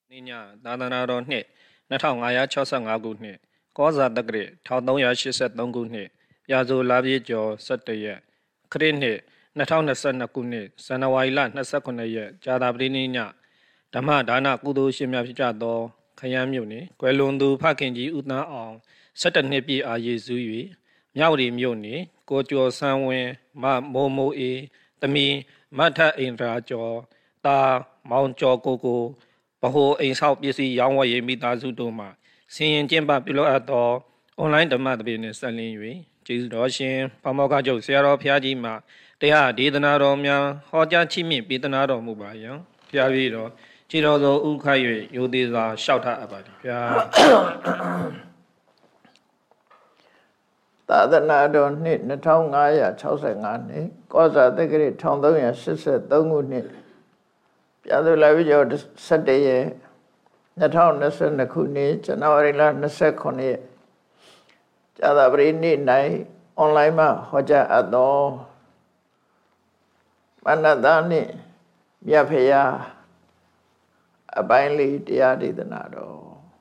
နိညာသာသနာတော်နှစ်2565ခုနှစ်ကောဇာတက္ကရာ1383ခုနှစ်ရာဇိုလပြည့်ကျော်17ရက်ခရစ်နှစ်2022ခုနှစ်ဇန်နဝါရီလ29ရက်ကြာသပတေးနေ့ညဓမ္မဒါနကုသိုလ်ရှင်များဖြစ်ကြသောခရမ်းမြို့နယ်ကွယ်လွန်သူဖခင်ကြီးဦးသန်းအောင်17နှစ်ပြည့်အာယေစု၍မြဝတီမြို့နယ်ကိုကျော်ဆန်းဝင်းမမိုးမိုးအေးသမီးမထအိန္ဒရာကျော်တာမောင်ကျော်ကိုဗဟိုအိမ်ဆောက်ပစ္စည်းရောင်းဝယ်ရေးမိသားစုတို့မှဆင်ရင်ကျင့်ပပြုလုပ်အပ်သောအွန်လိုင်းဓမ္မသဘင်နှင့်ဆက်လင်း၍ကျေးဇူးတော်ရှင်ဖမောက္ခချုပ်ဆရာတော်ဘုရားကြီးမှတရားဒေသနာတော်များဟောကြားချီးမြှင့်ပေးသနာတော်မူပါယံဘုရားကြီးတော်ခြေတော်သောဥခိုက်၍ရိုသေစွာလျှောက်ထားအပ်ပါသည်ဘုရားသာသနာတော်နှစ်2565နှစ်ကောဇာတက္ကရာ1383ခုနှစ်ပြာသူလာပြီကျော်17ရက်2022ခုနှစ်ဇန်နဝါရီလ29ရက်ကြာသပတေးနေ့၌အွန်လိုင်းမှာဟောကြားအပ်သောမနတနှင့်မြတ်ဖရာအပိုင်းလေးတရားဒေသနာတော်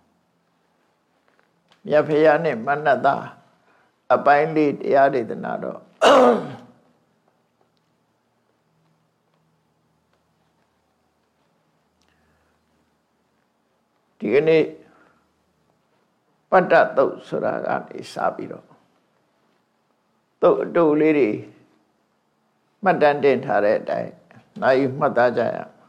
မြတ်ဖရာနှင့်မနတအပိုင်းလေးတရားဒေသနာတော်ဒီကနေ့ပတ္တသုတ်ဆိုတာကနေစပြီးတော့သုတ်အတူလေးတွေမှတ်တမ်းတင်ထားတဲ့အတိုင်းနိုင်မှတ်သားကြရအောင်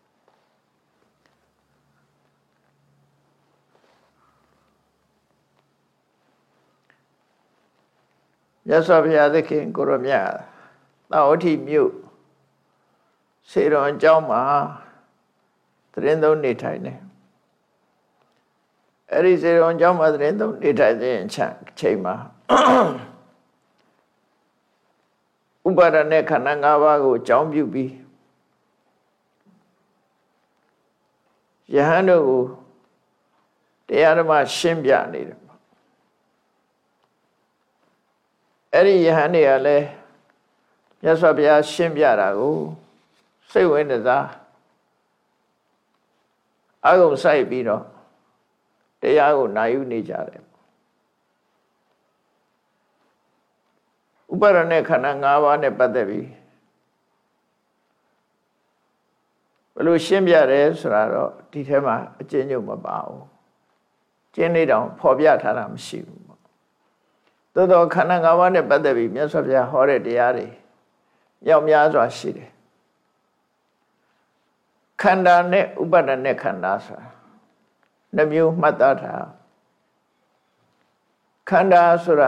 မြတ်စွာဘုရားသခင်ကိုရမြတ်သာဝတိမြို့စေတော်အကြောင်းမှာသတင်းသုံးနေထိုင်တယ်အဲ့ဒီစေတော်အကြောင်းမှာသတင်းသုံးနေထိုင်တဲ့အချိန်မှာဥပါဒณะခန္ဓာ၅ပါးကိုအကြောင်းပြုပြီးယဟန်တို့ကိုတရားဓမ္မရှင်းပြနေတယ်အဲ့ဒီယဟန်တွေကလည်းမြတ်စွာဘုရားရှင်းပြတာကိုစိတ်ဝင်စားအကုန်စိုက်ပြီးတော့တရားကိုနာယူနေကြတယ်ဥပါဒณะခန္ဓာ၅ပါးနဲ့ပတ်သက်ပြီးဘယ်လိုရှင်းပြတယ်ဆိုတာတော့ဒီထဲမှာအကျဉ်းချုပ်မပါဘူးကျင်းလေးတောင်ဖော်ပြထားတာမရှိဘူးသို့တော့ခန္ဓာ၅ပါးနဲ့ပတ်သက်ပြီးမြတ်စွာဘုရားဟောတဲ့တရားတွေမြောက်များစွာရှိတယ်ခန္ဓာနဲ့ဥပါဒณะခန္ဓာဆိုတာနှမျိုးမှတ်သားထားခန္ဓာဆိုတာ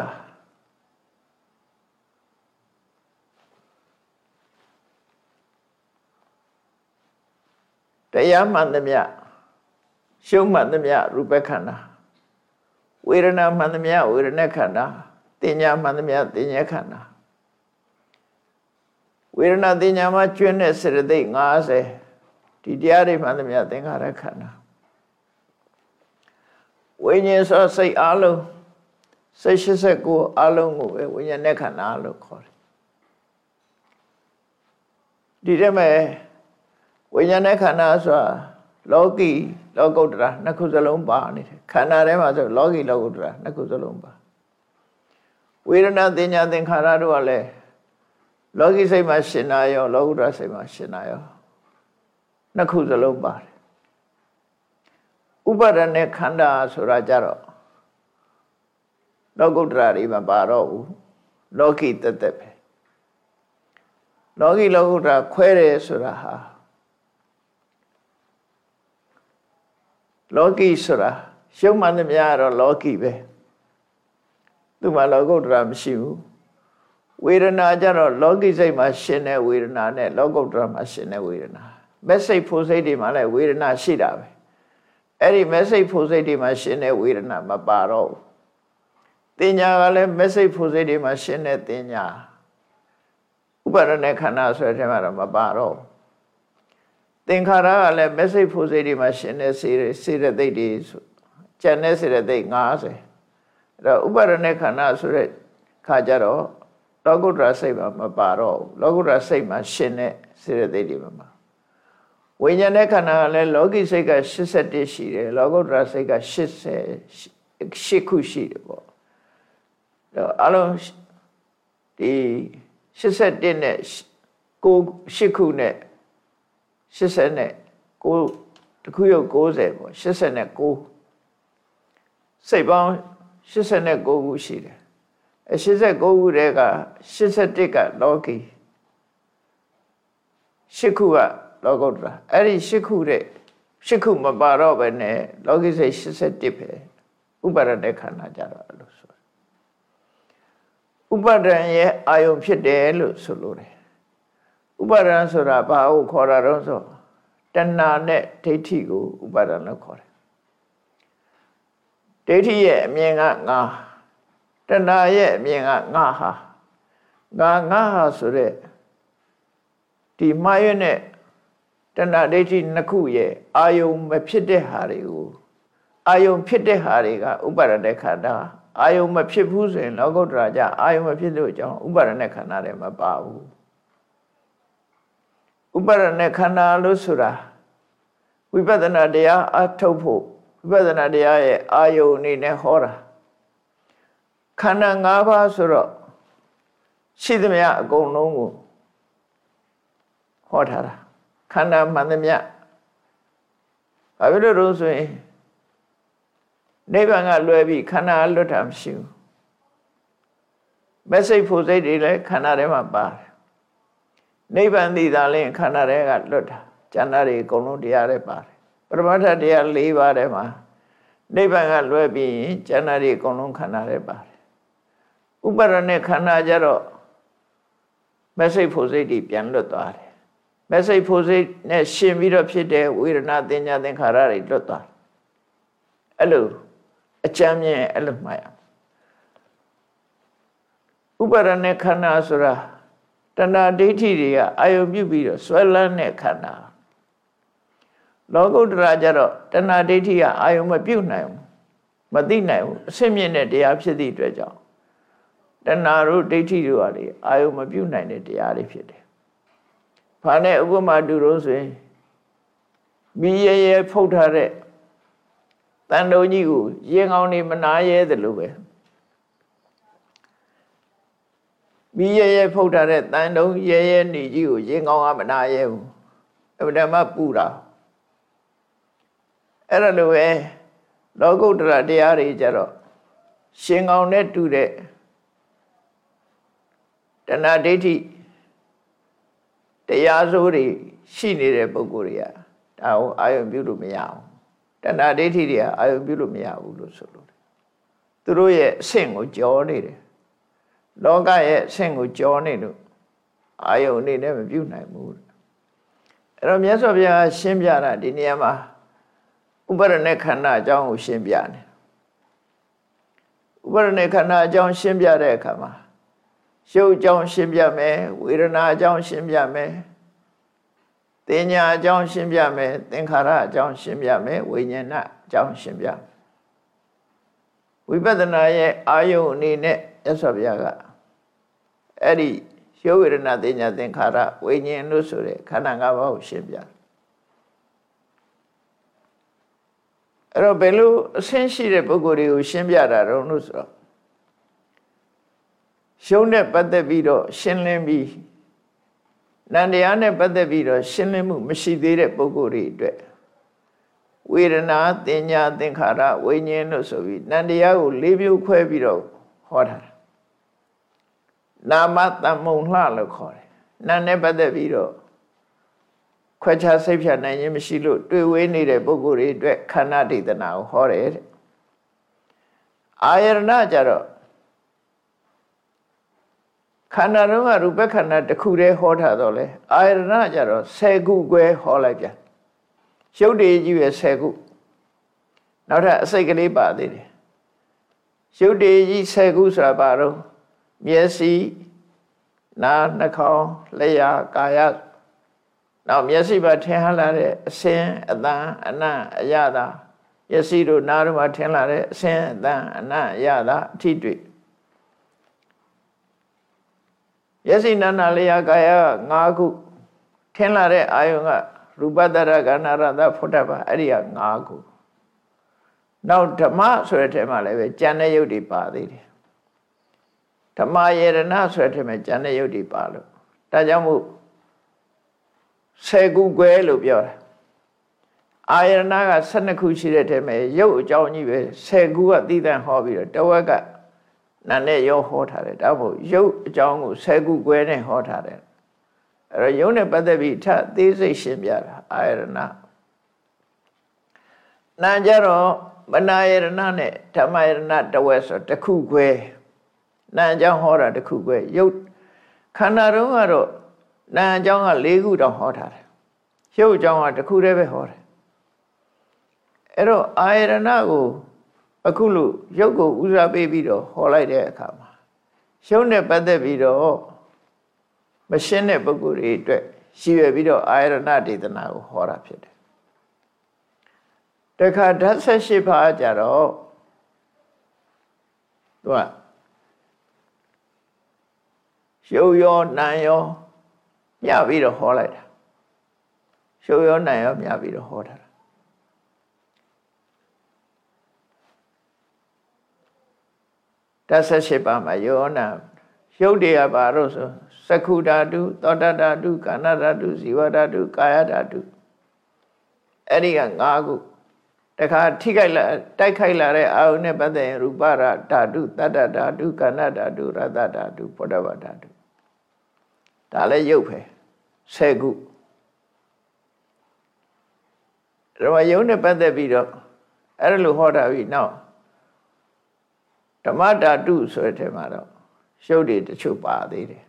တရားမှန်သမျှရှုံးမှန်သမျှရူပခန္ဓာဝေဒနာမှန်သမျှဝေဒနာခန္ဓာတင်ညာမှန်သမျှတင်ညာခန္ဓာဝေဒနာတင်ညာမှာကျွင်းတဲ့စေတသိက်50ဒီတရားတွေမှန်သမျှသင်္ခါရခန္ဓာဝိညာဉ်ဆိုစိတ်အလုံးစိတ်89အလုံးကိုပဲဝိညာဉ်နဲ့ခန္ဓာလို့ခေါ်တယ်ဒီထဲမှာဝိညာဉ်နဲ့ခန္ဓာဆိုတာလောကီလောကုတ္တရာနှစ်ခုစလုံးပါနေတယ်ခန္ဓာထဲမှာဆိုလောကီလောကုတ္တရာနှစ်ခုစလုံးပါဝေဒနာတင်ညာသင်္ခါရတို့ကလည်းလောကီစိတ်မှာရှင်နာရောလောကုတ္တရာစိတ်မှာရှင်နာရောနှစ်ခုစလုံးပါတယ်ဥပါဒณะခန္ဓာဆိုတာကြတော့လောကုတ္တရာတွေမပါတော့ဘူးလောကီတက်တက်ပဲလောကီလောကုတ္တရာခွဲတယ်ဆိုတာဟာလောကီဆိုတာရှုံးမှန်သမျှတော့လောကီပဲသူမှလောကုတ္တရာမရှိဘူးဝေဒနာကြတော့လောကီစိတ်မှာရှင်တဲ့ဝေဒနာနဲ့လောကုတ္တရာမှာရှင်တဲ့ဝေဒနာမက်စိတ်ဖို့စိတ်တွေမှာလည်းဝေဒနာရှိတာပဲအဲ့ဒီမက်စိတ်ဖို့စိတ်တွေမှာရှင်တဲ့ဝေဒနာမပါတော့ဘူးတင်ညာကလည်းမက်စိတ်ဖို့စိတ်တွေမှာရှင်တဲ့တင်ညာဥပါဒณะခန္ဓာဆိုတဲ့ထဲမှာတော့မပါတော့သင်္ခါရကလည်းမက်စိတ်ဖို့စိတ်တွေမှာရှင်တဲ့စေတသိက်တွေဆိုကျန်တဲ့စေတသိက်50အဲ့တော့ဥပါဒณะခန္ဓာဆိုတဲ့ခါကြတော့လောကုတ္တရာစိတ်မှာမပါတော့ဘူးလောကုတ္တရာစိတ်မှာရှင်တဲ့စေတသိက်တွေမှာဝိညာဉ်နဲ့ခန္ဓာကလည်းလောကီစိတ်က81ရှိတယ်လောကုတ္တရာစိတ်က88ခုရှိတယ်ပေါ့အလုံးဒီ81နဲ့8ခုနဲ့80နဲ့9တခုရုပ်90ပေါ့89စိတ်ပေါင်း89ခုရှိတယ်89ခုတည်းက81ကလောကီ8ခုကလောကုတ္တရာအဲ့ဒီ8ခုတဲ့8ခုမပါတော့ပဲနဲ့လောကီစိတ်81ပဲဥပါဒတဲ့ခန္ဓာကြတော့လို့ဆိုဥပါဒံရဲ့အာယုံဖြစ်တယ်လို့ဆိုလို့တယ်ဥပါဒံဆိုတာဘာကိုခေါ်တာတော့ဆိုတဏှာနဲ့ဒိဋ္ဌိကိုဥပါဒံလို့ခေါ်တယ်ဒိဋ္ဌိရဲ့အမြင်ကငါတဏှာရဲ့အမြင်ကငါဟာဆိုတဲ့ဒီမှားရတဲ့တဏှာဒိဋ္ဌိနှစ်ခုရဲ့အာယုံမဖြစ်တဲ့ဟာတွေကိုအာယုံဖြစ်တဲ့ဟာတွေကဥပါဒတဲ့ခန္ဓာအာယုံမဖြစ်ဘူးဆိုရင်လောကုတ္တရာကြအာယုံမဖြစ်လို့ကြောင့်ဥပါဒနဲ့ခန္ဓာတွေမပါဘူးဥပါဒနဲ့ခန္ဓာလို့ဆိုတာဝိပဿနာတရားအထုတ်ဖို့ဝိပဿနာတရားရဲ့အာယုံအနေနဲ့ဟောတာခန္ဓာ၅ပါးဆိုတော့ရှိသမျှအကုန်လုံးကိုဟောထားတာခန္ဓာမှန်သမျှဘာဖြစ်လို့ဆိုရင်နိဗ္ဗာန်ကလွယ်ပြီးခန္ဓာလွတ်တာမရှိဘူးမက်စိတ်ဖို့စိတ်တွေလည်းခန္ဓာထဲမှာပါတယ်နိဗ္ဗာန်သိတာလည်းခန္ဓာထဲကလွတ်တာဉာဏ်တွေအကုန်လုံးတရားတွေပါတယ်ပရမတ္ထတရား၄ပါးထဲမှာနိဗ္ဗာန်ကလွယ်ပြီးဉာဏ်တွေအကုန်လုံးခန္ဓာထဲပါတယ်ဥပါဒနဲ့ခန္ဓာကြတော့မက်စိတ်ဖို့စိတ်တွေပြန်လွတ်သွားတယ်မက်စိတ်ဖို့စိတ်နဲ့ရှင်ပြီးတော့ဖြစ်တဲ့ဝေဒနာသင်ညာသင်္ခါရတွေလွတ်သွားတယ်အဲ့လိုအကျမ်းမြင်အဲ့လိုမှတ်ရဥပါဒနဲ့ခန္ဓာဆိုတာတဏှာဒိဋ္ဌိတွေကအာယုပြုပြီးတော့ဆွဲလန်းတဲ့ခန္ဓာလောကုတ္တရာကြတော့တဏှာဒိဋ္ဌိကအာယုမပြုတ်နိုင်ဘူးမသိနိုင်ဘူးအစစ်မြင့်တဲ့တရားဖြစ်သည့်အတွက်ကြောင့်တဏှာတို့ဒိဋ္ဌိတို့ဟာလေအာယုမပြုတ်နိုင်တဲ့တရားတွေဖြစ်တယ်။ဘာနဲ့ဥပမာတူလို့ဆိုရင်မိရဲဖုတ်ထားတဲ့တန်တုံကြီးကိုရင်ကောင်းနေမနာရဲတယ်လို့ပဲမိရဲဖုတ်ထားတဲ့တန်တုံရဲနေကြီးကိုရင်ကောင်းကမနာရဲဘူးအမှန်တမ်းပူတာအဲ့ဒါလိုပဲလောကုတ္တရာတရားတွေကြတော့ရှင်ကောင်းနဲ့တူတဲ့တဏှာဒိဋ္ဌိတရားစိုးတွေရှိနေတဲ့ပုဂ္ဂိုလ်တွေကဒါကိုအာယုံပြုလို့မရအောင်တဏှာဒိဋ္ဌိတွေကအာယုံပြုလို့မရဘူးလို့ဆိုလို့သူတို့ရဲ့အဆင့်ကိုကျော်နေတယ်လောကရဲ့အဆင့်ကိုကျော်နေလို့အာယုံအနေနဲ့မပြုနိုင်ဘူးအဲ့တော့မြတ်စွာဘုရားရှင်းပြတာဒီနေရာမှာဥပါဒနဲ့ခန္ဓာအကြောင်းကိုရှင်းပြတယ်ဥပါဒနဲ့ခန္ဓာအကြောင်းရှင်းပြတဲ့အခါမှာရုပ်အကြောင်းရှင်းပြမယ်ဝေဒနာအကြောင်းရှင်းပြမယ်သင်ညာအကြောင်းရှင်းပြမယ်သင်္ခါရအကြောင်းရှင်းပြမယ်ဝိညာဏအကြောင်းရှင်းပြမယ်ဝိပဿနာရဲ့အာယုံအနေနဲ့မြတ်စွာဘုရားကအဲ့ဒီရုပ်ဝေဒနာသင်ညာသင်္ခါရဝိညာဉ်လို့ဆိုတဲ့ခန္ဓာ၅ပါးကိုရှင်းပြအဲ့တော့ဘယ်လိုအဆင့်ရှိတဲ့ပုဂ္ဂိုလ်တွေကိုရှင်းပြတာတော့လို့ဆိုတော့ရှုံးနဲ့ပတ်သက်ပြီးတော့ရှင်းလင်းပြီးနန္တရားနဲ့ပတ်သက်ပြီးတော့ရှင်းလင်းမှုမရှိသေးတဲ့ပုဂ္ဂိုလ်တွေအတွက်ဝေဒနာသင်ညာသင်္ခါရဝိညာဉ်လို့ဆိုပြီးနန္တရားကို၄မျိုးခွဲပြီးတော့ဟောထားတာနာမတမ္မုံလှလို့ခေါ်တယ်နာနဲ့ပတ်သက်ပြီးတော့ခွဲခြားစိတ်ဖြတ်နိုင်ခြင်းမရှိလို့တွေ့ဝေးနေတဲ့ပုဂ္ဂိုလ်တွေအတွက်ခန္ဓာဒိဋ္ဌနာကိုဟောတယ်တဲ့အာယရဏကြတော့ခန္ဓာတော့ကရူပခန္ဓာတစ်ခုတည်းဟောထားတော့လေအာယရဏကြတော့10ခုခွဲဟောလိုက်ပြန်ရုပ်တည်ကြီးရဲ့10ခုနောက်ထပ်အစိတ်ကလေးပါသေးတယ်ရုပ်တည်ကြီး10ခုဆိုတာဘာလို့မျက်စိနားနှာခေါင်းလျှာကာယနောက်မျက်စိမှာထင်ဟလာတဲ့အစင်းအသံအနံ့အရသာမျက်စိတို့နားတို့မှာထင်လာတဲ့အစင်းအသံအနံ့အရသာအထိတွေ့မျက်စိနာနာလျှာကာယ5ခုထင်လာတဲ့အာယုံကရူပတ္တရကနာရတဖုဒ္ဓဘာအဲ့ဒီက5ခုနောက်ဓမ္မဆိုတဲ့ထဲမှာလည်းပဲကျန်တဲ့ယုတ်တွေပါသေးတယ်ဓမ္မယေရဏဆိုတဲ့ထဲမှာကျန်တဲ့ယုတ်တွေပါလို့ဒါကြောင့်မို့10ခုခွဲလို့ပြောတာအာယရဏက12ခုရှိတဲ့ထဲမှာရုပ်အကြောင်းကြီးပဲ10ခုကသိတဲ့ဟောပြီးတော့တဝက်ကနာနဲ့ရောဟောထားတယ်ဒါမို့ရုပ်အကြောင်းကို10ခုခွဲနဲ့ဟောထားတယ်အဲ့တော့ရုပ်နဲ့ပတ်သက်ပြီးထသေးစိတ်ရှင်းပြတာအာယရဏနာကြတော့မနာယရဏနဲ့ဓမ္မယရဏတဝက်ဆိုတစ်ခုခွဲနာအကြောင်းဟောတာတစ်ခုခွဲရုပ်ခန္ဓာတော့ကတော့နာအကြောင်းက4ခုတောင်ဟောထားတယ်ရုပ်အကြောင်းကတစ်ခုတည်းပဲဟောတယ်အဲ့တော့အာယရဏကိုအခုလို့ရုပ်ကိုဥစားပေးပြီးတော့ဟောလိုက်တဲ့အခါမှာရုပ်နဲ့ပတ်သက်ပြီးတော့မရှင်းတဲ့ပုဂ္ဂိုလ်တွေအတွက်ရှိရပြီးတော့အာယရဏဒေသနာကိုဟောတာဖြစ်တယ်တခါဓာတ်18ပါးကြတော့သူကရုပ်ရောနာရောမျှပြီးတော့ဟောလိုက်တာရုပ်ရောနာရောမျှပြီးတော့ဟောတာဓာတ်18ပါးမှာယောနာရုပ်တွေကဘာလို့ဆိုသက္ခုဓာတုသောတဓာတုကာဏဓာတုဇီဝဓာတုကာယဓာတုအဲ့ဒီက5ခုတခါထိခိုက်လာတိုက်ခိုက်လာတဲ့အာယုန်နဲ့ပတ်သက်ရင်ရူပရဓာတုတတ္တဓာတုကာဏဓာတုရတ္တဓာတုဘုဒ္ဓဘာဓာတုဒါလည်းရုပ်ပဲ10ခုဒါမှရုပ်နဲ့ပတ်သက်ပြီးတော့အဲ့ဒါလိုဟောတာပြီနောက်ဓမ္မဓာတုဆိုတဲ့ထဲမှာတော့ရုပ်တွေတချို့ပါသေးတယ်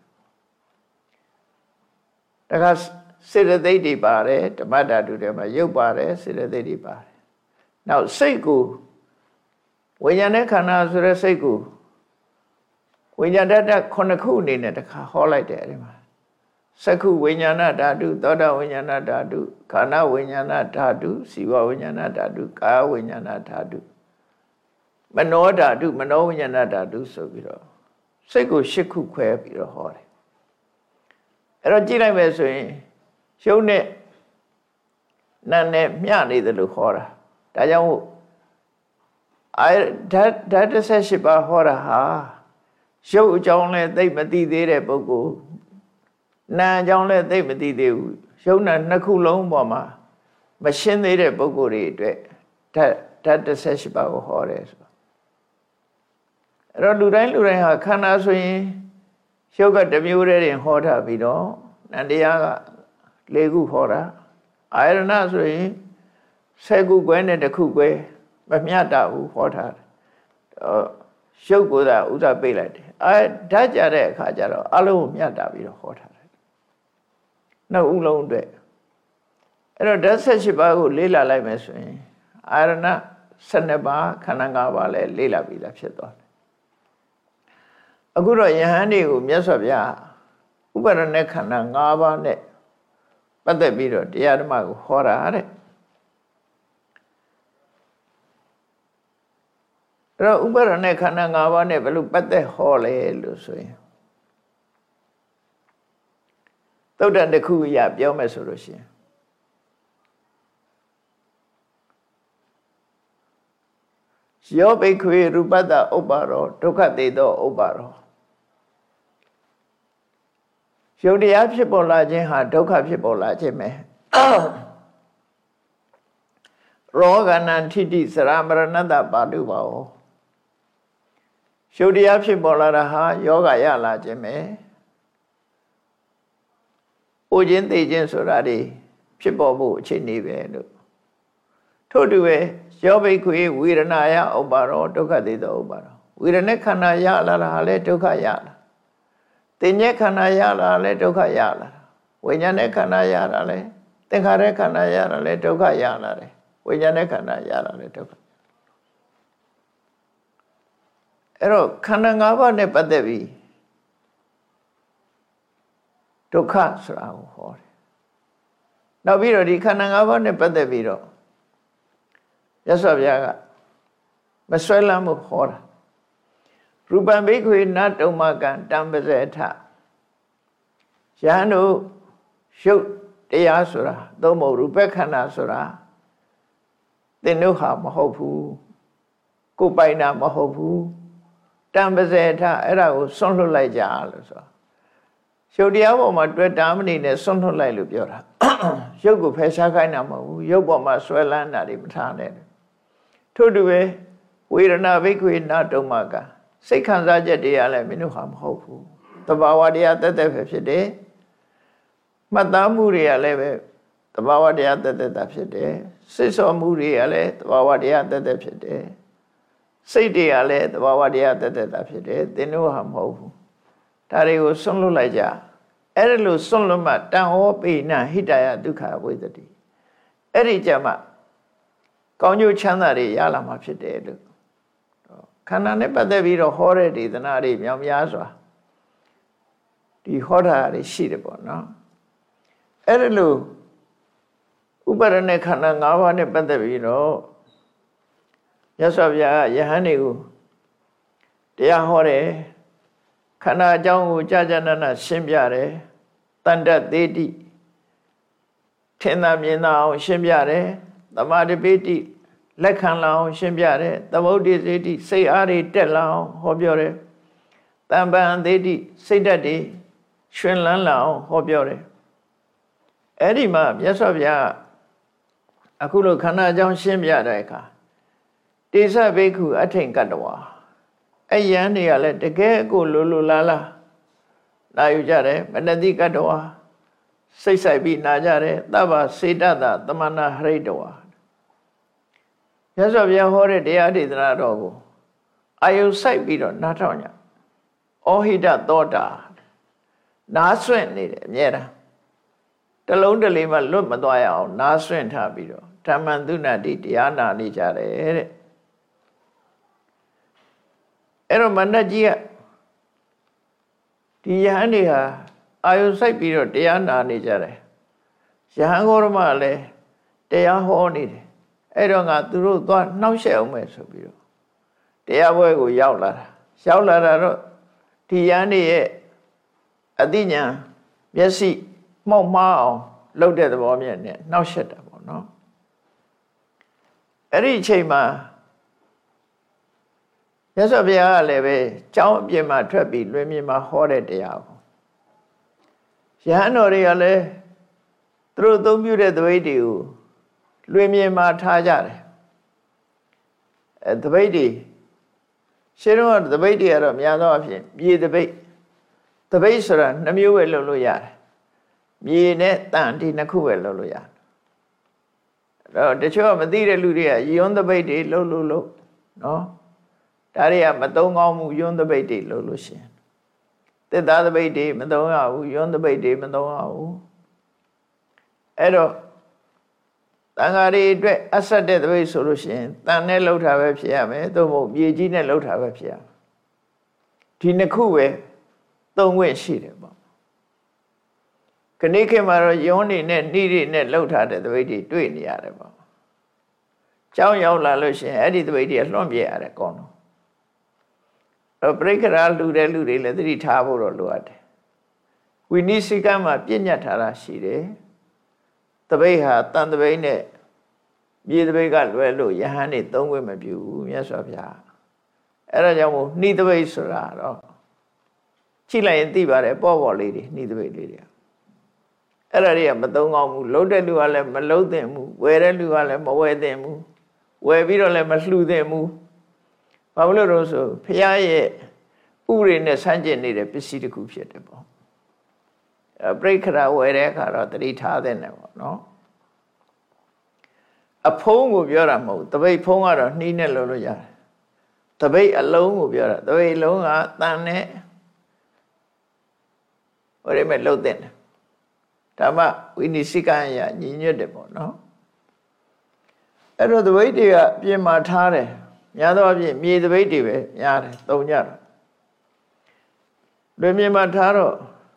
တခါစေတသိက်တွေပါတယ်ဓမ္မဓာတုထဲမှာရုပ်ပါတယ်စေတသိက်တွေပါတယ်နောက်စိတ်ကိုဝိညာဉ်နဲ့ခန္ဓာဆိုတဲ့စိတ်ကိုဝိညာဏဓာတ်9ခုအနေနဲ့တခါဟောလိုက်တယ်အဲဒီမှာသက္ခုဝိညာဏဓာတုသောတာဝိညာဏဓာတုခန္ဓာဝိညာဏဓာတုဇီဝဝိညာဏဓာတုကာယဝိညာဏဓာတုမနောဓာတုမနောဝိညာဏဓာတုဆိုပြီးတော့စိတ်ကို10ခုခွဲပြီးတော့ဟောတယ်အဲ့တော့ကြည့်လိုက်မယ်ဆိုရင်ရုပ်နဲ့နာနဲ့မျှနေတယ်လို့ဟောတာဒါကြောင့်ဓာတ်18ပါးဟောတာဟာရုပ်အကြောင်းလည်းသိမသိသေးတဲ့ပုဂ္ဂိုလ်နာအကြောင်းလည်းသိမသိသေးဘူးရုပ်နာ2ခုလုံးပေါ်မှာမရှင်းသေးတဲ့ပုဂ္ဂိုလ်တွေအတွက်ဓာတ်18ပါးကိုဟောတယ်ဆိုအဲ့တော့လူတိုင်းဟာခန္ဓာဆိုရင်ရုပ်ကတစ်မျိုးတည်းတင်ဟောထားပြီးတော့နန္တရားက4ခုဟောတာအာယရဏဆိုရင်10ခုခွဲနဲ့တစ်ခုခွဲမမျှတာဘူးဟောထားတယ်ရုပ်ကိုသာဥစ္စာပေးလိုက်တယ်ဓာတ်ကြတဲ့အခါကျတော့အလုံးကိုမျှတာပြီးတော့ဟောထားတယ်နောက်ဥလုံးအတွက်အဲ့တော့ဓာတ်18ပါးကိုလေ့လာလိုက်မယ်ဆိုရင်အာရဏ12ပါးခန္ဓာ5ပါးလည်းလေ့လာပြီးသားဖြစ်သွားတယ်အခုတော့ယဟန်တွေကိုမြတ်စွာဘုရားဥပါဒณะခန္ဓာ5ပါးနဲ့ပတ်သက်ပြီးတော့တရားဓမ္မကိုဟောတာတဲ့အဲ့တော့ဥပါဒณะခန္ဓာ5ပါးနဲ့ဘယ်လိုပတ်သက်ဟောလဲလို့ဆိုရင်သုတ္တန်တစ်ခုရပြောမယ်ဆိုလို့ရှိရင်ယောဘိက္ခွေရူပတ္တဥပ္ပါရောဒုက္ခတေသောဥပ္ပါရောယုတ်တရားဖြစ်ပေါ်လာခြင်းဟာဒုက္ခဖြစ်ပေါ်လာခြင်းပဲရောဂဏံထိတိစရမရဏတပါတုပါဟောယုတ်တရားဖြစ်ပေါ်လာတာဟာယောဂရလာခြင်းပဲအိုခြင်းသိခြင်းဆိုတာတွေဖြစ်ပေါ်မှုအခြေအနေပဲလို့ထို့တူပဲယောဘိက္ခွေဝေဒနာယဥပ္ပါရောဒုက္ခတေသောဥပ္ပါရောဝေဒနာခန္ဓာရလာတာလည်းဒုက္ခရလာတင်ញခန္ဓာရလာလည်းဒုက္ခရလာဝိညာဉ်နဲ့ခန္ဓာရလာလည်းသင်္ခါရခန္ဓာရလာလည်းဒုက္ခရလာတယ်ဝိညာဉ်နဲ့ခန္ဓာရလာလည်းဒုက္ခအဲ့တော့ခန္ဓာ၅ပါးနဲ့ပတ်သက်ပြီးဒုက္ခဆိုတာကိုဟောတယ်နောက်ပြီးတော့ဒီခန္ဓာ၅ပါးနဲ့ပတ်သက်ပြီးတော့ရသော်ဘုရားကမဆွဲလမ်းမှုဟောတာရူပံဘိက္ခွေနတုံမကံတံပဇေထယဟန်တို့ရုပ်တရားဆိုတာသို့မဟုတ်ရူပခန္ဓာဆိုတာသင်တို့ဟာမဟုတ်ဘူးကိုယ်ပိုင်တာမဟုတ်ဘူးတံပစေထအဲ့ဒါကိုစွန့်လွတ်လိုက်ကြလို့ဆိုရုပ်တရားပေါ်မှာတွေ့တာမနေနဲ့စွန့်လွတ်လိုက်လို့ပြောတာရုပ်ကိုဖယ်ရှားခိုင်းတာမဟုတ်ဘူးရုပ်ပေါ်မှာဆွဲလန်းတာတွေမထားနဲ့ထို့တူပဲဝေဒနာဘိက္ခွေနာတုံမကစိတ်ခံစားချက်တွေကလည်းမင်းတို့ဟာမဟုတ်ဘူးသဘာဝတရားတက်တက်ပဲဖြစ်တယ်မှတ်သားမှုတွေကလည်းပဲသဘာဝတရားတက်တက်တာဖြစ်တယ်စိတ်ဆော်မှုတွေကလည်းသဘာဝတရားတက်တက်ဖြစ်တယ်စိတ်တွေကလည်းသဘာဝတရားတက်တက်တာဖြစ်တယ်သင်တို့ဟာမဟုတ်ဘူးဒါတွေကိုစွန့်လွတ်လိုက်ကြအဲ့ဒါလို့စွန့်လွတ်မှတံဟောပိဏဟိတယဒုက္ခဝေဒတိအဲ့ဒီကြမှာကောင်းကျိုးချမ်းသာတွေရလာမှာဖြစ်တယ်လို့ခန္ဓာနဲ့ပတ်သက်ပြီးတော့ဟောတဲ့ဒေသနာတွေမြောက်များစွာဒီဟောတာတွေရှိတယ်ပေါ့နော်အဲ့ဒါလို့ဥပါဒณะခန္ဓာ၅ပါးနဲ့ပတ်သက်ပြီးတော့မြတ်စွာဘုရားယဟန်တွေကိုတရားဟောတယ်ခန္ဓာအကြောင်းကိုကြာကြာနာနာရှင်းပြတယ်တန်တသေးတိထင်သာမြင်သာအောင်ရှင်းပြတယ်သမာဓိပိတိလက်ခံလာအောင်ရှင်းပြတယ်သမုဒ္ဒိစေတိစိတ်အားတွေတက်လာအောင်ဟောပြောတယ်တမ္ပံသေးတိစိတ်ဓာတ်တွေရှင်လန်းလာအောင်ဟောပြောတယ်အဲ့ဒီမှာမြတ်စွာဘုရားအခုလိုခန္ဓာအကြောင်းရှင်းပြတဲ့အခါတေသဘိက္ခုအထိန်ကတ္တဝါအယံတွေကလည်းတကယ်ကိုလိုလားနာယူကြတယ်မနတိကတ္တဝါစိတ်ဆိုင်ပြီးနာကြတယ်သဗ္ဗစေတတသမဏဟရိတဝါမြတ်စွာဘုရားဟောတဲ့တရားဒေသနာတော်ကိုအာယုစိုက်ပြီးတော့နားထောင်ကြဩဟိတသောတာနားဆွင့်နေတယ်အမြဲတမ်းတလုံးတလေးမှလွတ်မသွားရအောင်နားဆွင့်ထားပြီးတော့ဓမ္မံသုဏတိတရားနာနေကြတယ်တဲ့အဲ့တော့မန္တကြီးကဒီယဟန်တွေဟာအာယုစိုက်ပြီးတော့တရားနာနေကြတယ်ယဟန်ဂေါရမလည်းတရားဟောနေတယ်အဲ့တော့ငါသူတို့သွားနှောက်ယှက်အောင်မယ်ဆိုပြီးတော့တရားပွဲကိုရောက်လာတော့ဒီယဟန်တွေရဲ့အသိဉာဏ်မျက်စိမှောက်မှားအောင်လုပ်တဲ့သဘောမြတ်နဲ့နှောက်ယှက်တာပေါ့နော်အဲ့ဒီအချိန်မှာမြတ်စွာဘုရားကလည်းပဲကျောင်းအပြင်မှာထွက်ပြီးလွင်ပြင်မှာဟောတဲ့တရားကိုယဟန်တော်တွေကလည်းသူတို့သုံးပြုတဲ့သပိတ်တွေကိုလွင်ပြင်မှာထားကြတယ်သပိတ်တွေရှင်းတော့သပိတ်တွေကတော့များသောအားဖြင့်မြေသပိတ်ဆိုတာနှမျိုးပဲလုပ်လို့ရတယ်မြေနဲ့တန်ဒီနှစ်ခုပဲလုပ်လို့ရတယ်အဲ့တော့တချို့ကမသိတဲ့လူတွေကယွန်းသပိတ်တွေလုပ်နော်ဒါတွေကမသုံးကောင်းမှုယွန်းသပိတ်တွေလုပ်လို့ရှိရင်တစ်သားသပိတ်တွေမသုံးရဘူးယွန်းသပိတ်တွေမသုံးရဘူးအဲ့တော့တန်ဃာတွေအတွက်အဆက်တဲ့သပိတ်ဆိုလို့ရှိရင်တန်နဲ့လှုပ်တာပဲဖြစ်ရမယ်သို့မဟုတ်မြေကြီးနဲ့လှုပ်တာပဲဖြစ်ရမယ်ဒီနှစ်ခုပဲသုံးခွင့်ရှိတယ်ပေါ့ခဏခေတ်မှာတော့ယွန်းနေနဲ့နှီးတွေနဲ့လှုပ်ထားတဲ့သပိတ်တွေတွေ့နေရတယ်ပေါ့ကျောင်းရောက်လာလို့ရှိရင်အဲ့ဒီသပိတ်တွေလွှင့်ပြရတယ်ကောင်းတော့ပြိခရာလူတဲ့လူတွေလည်းသတိထားဖို့တော့လိုအပ်တယ်ဝိနည်းစိကံမှာပြည့်ညတ်ထားတာရှိတယ်သပိတ်ဟာတန်သပိတ်နဲ့မြေသပိတ်ကလွယ်လို့ယဟန်နေသုံးခွင့်မပြုဘူးမြတ်စွာဘုရားအဲ့ဒါကြောင့်မို့နှီးသပိတ်ဆိုတာတော့ကြည့်လိုက်ရင်သိပါတယ်ပေါ့လေးတွေနှီးသပိတ်လေးတွေအဲ့ဒါတွေကမသုံးကောင်းဘူးလှုပ်တဲ့လူကလည်းမလှုပ်သင့်ဘူးဝယ်တဲ့လူကလည်းမဝယ်သင့်ဘူးဝယ်ပြီးတော့လည်းမလှူသင့်ဘူးဘာလို့လဲဆိုဘုရားရဲ့ဥရိနဲ့ဆန့်ကျင်နေတဲ့ပစ္စည်းတစ်ခုဖြစ်တယ်ပေါ့ပြိခရာဝယ်တဲ့အခါတော့တတိထားတဲ့နဲ့ပေါ့နော်အဖုံးကိုပြောတာမဟုတ်ဘူးတပိတ်ဖုံးကတော့နှီးနဲ့လုပ်လို့ရတယ်တပိတ်အလုံးကိုပြောတာတပိတ်အလုံးကတန်နဲ့ဟိုရမဲ့လှုပ်တဲ့ဓမ္မဝိနည်းစိကံရညီညွတ်တယ်ပေါ့နော်အဲ့တော့တပိတ်တွေကပြင်မာထားတယ်များသောအားဖြင့်မြေတပိတ်တွေပဲများတယ်သုံးကြတော့လွင်ပြင်မာထားတော့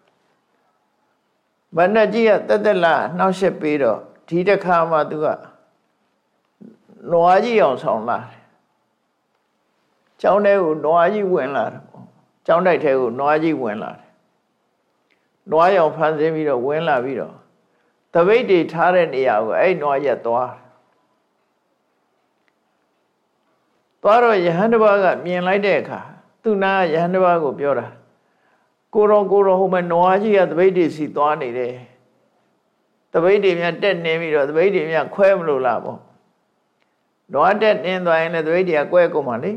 မန္တကြီးကတက်လာနှောက်ရှက်ပြီးတော့ဒီတစ်ခါမှသူကနွားကြီးအောင်ဆောင်လာတယ်ကျောင်းထဲကိုနွားကြီးဝင်လာတယ်ပေါ့ကျောင်းတိုက်ထဲကိုနွားကြီးဝင်လာတယ်နွားရောင်ဖန်ဆင်းပြီးတော့ဝင်လာပြီးတော့သပိတ်တွေထားတဲ့နေရာကိုအဲ့နွားရက်သွားတော့ယဟန်တစ်ပါးကမြင်လိုက်တဲ့အခါသူနာယဟန်တစ်ပါးကိုပြောတာကိုရောဟိုမှာနွားကြီးကသပိတ်တွေစီသွားနေတယ်သပိတ်တွေများတက်နေပြီးတော့သပိတ်တွေများခွဲမလို့လားပေါ့နွားတက်နင်းသွားရင်လည်းသပိတ်တွေကကွဲကုန်ပါလေ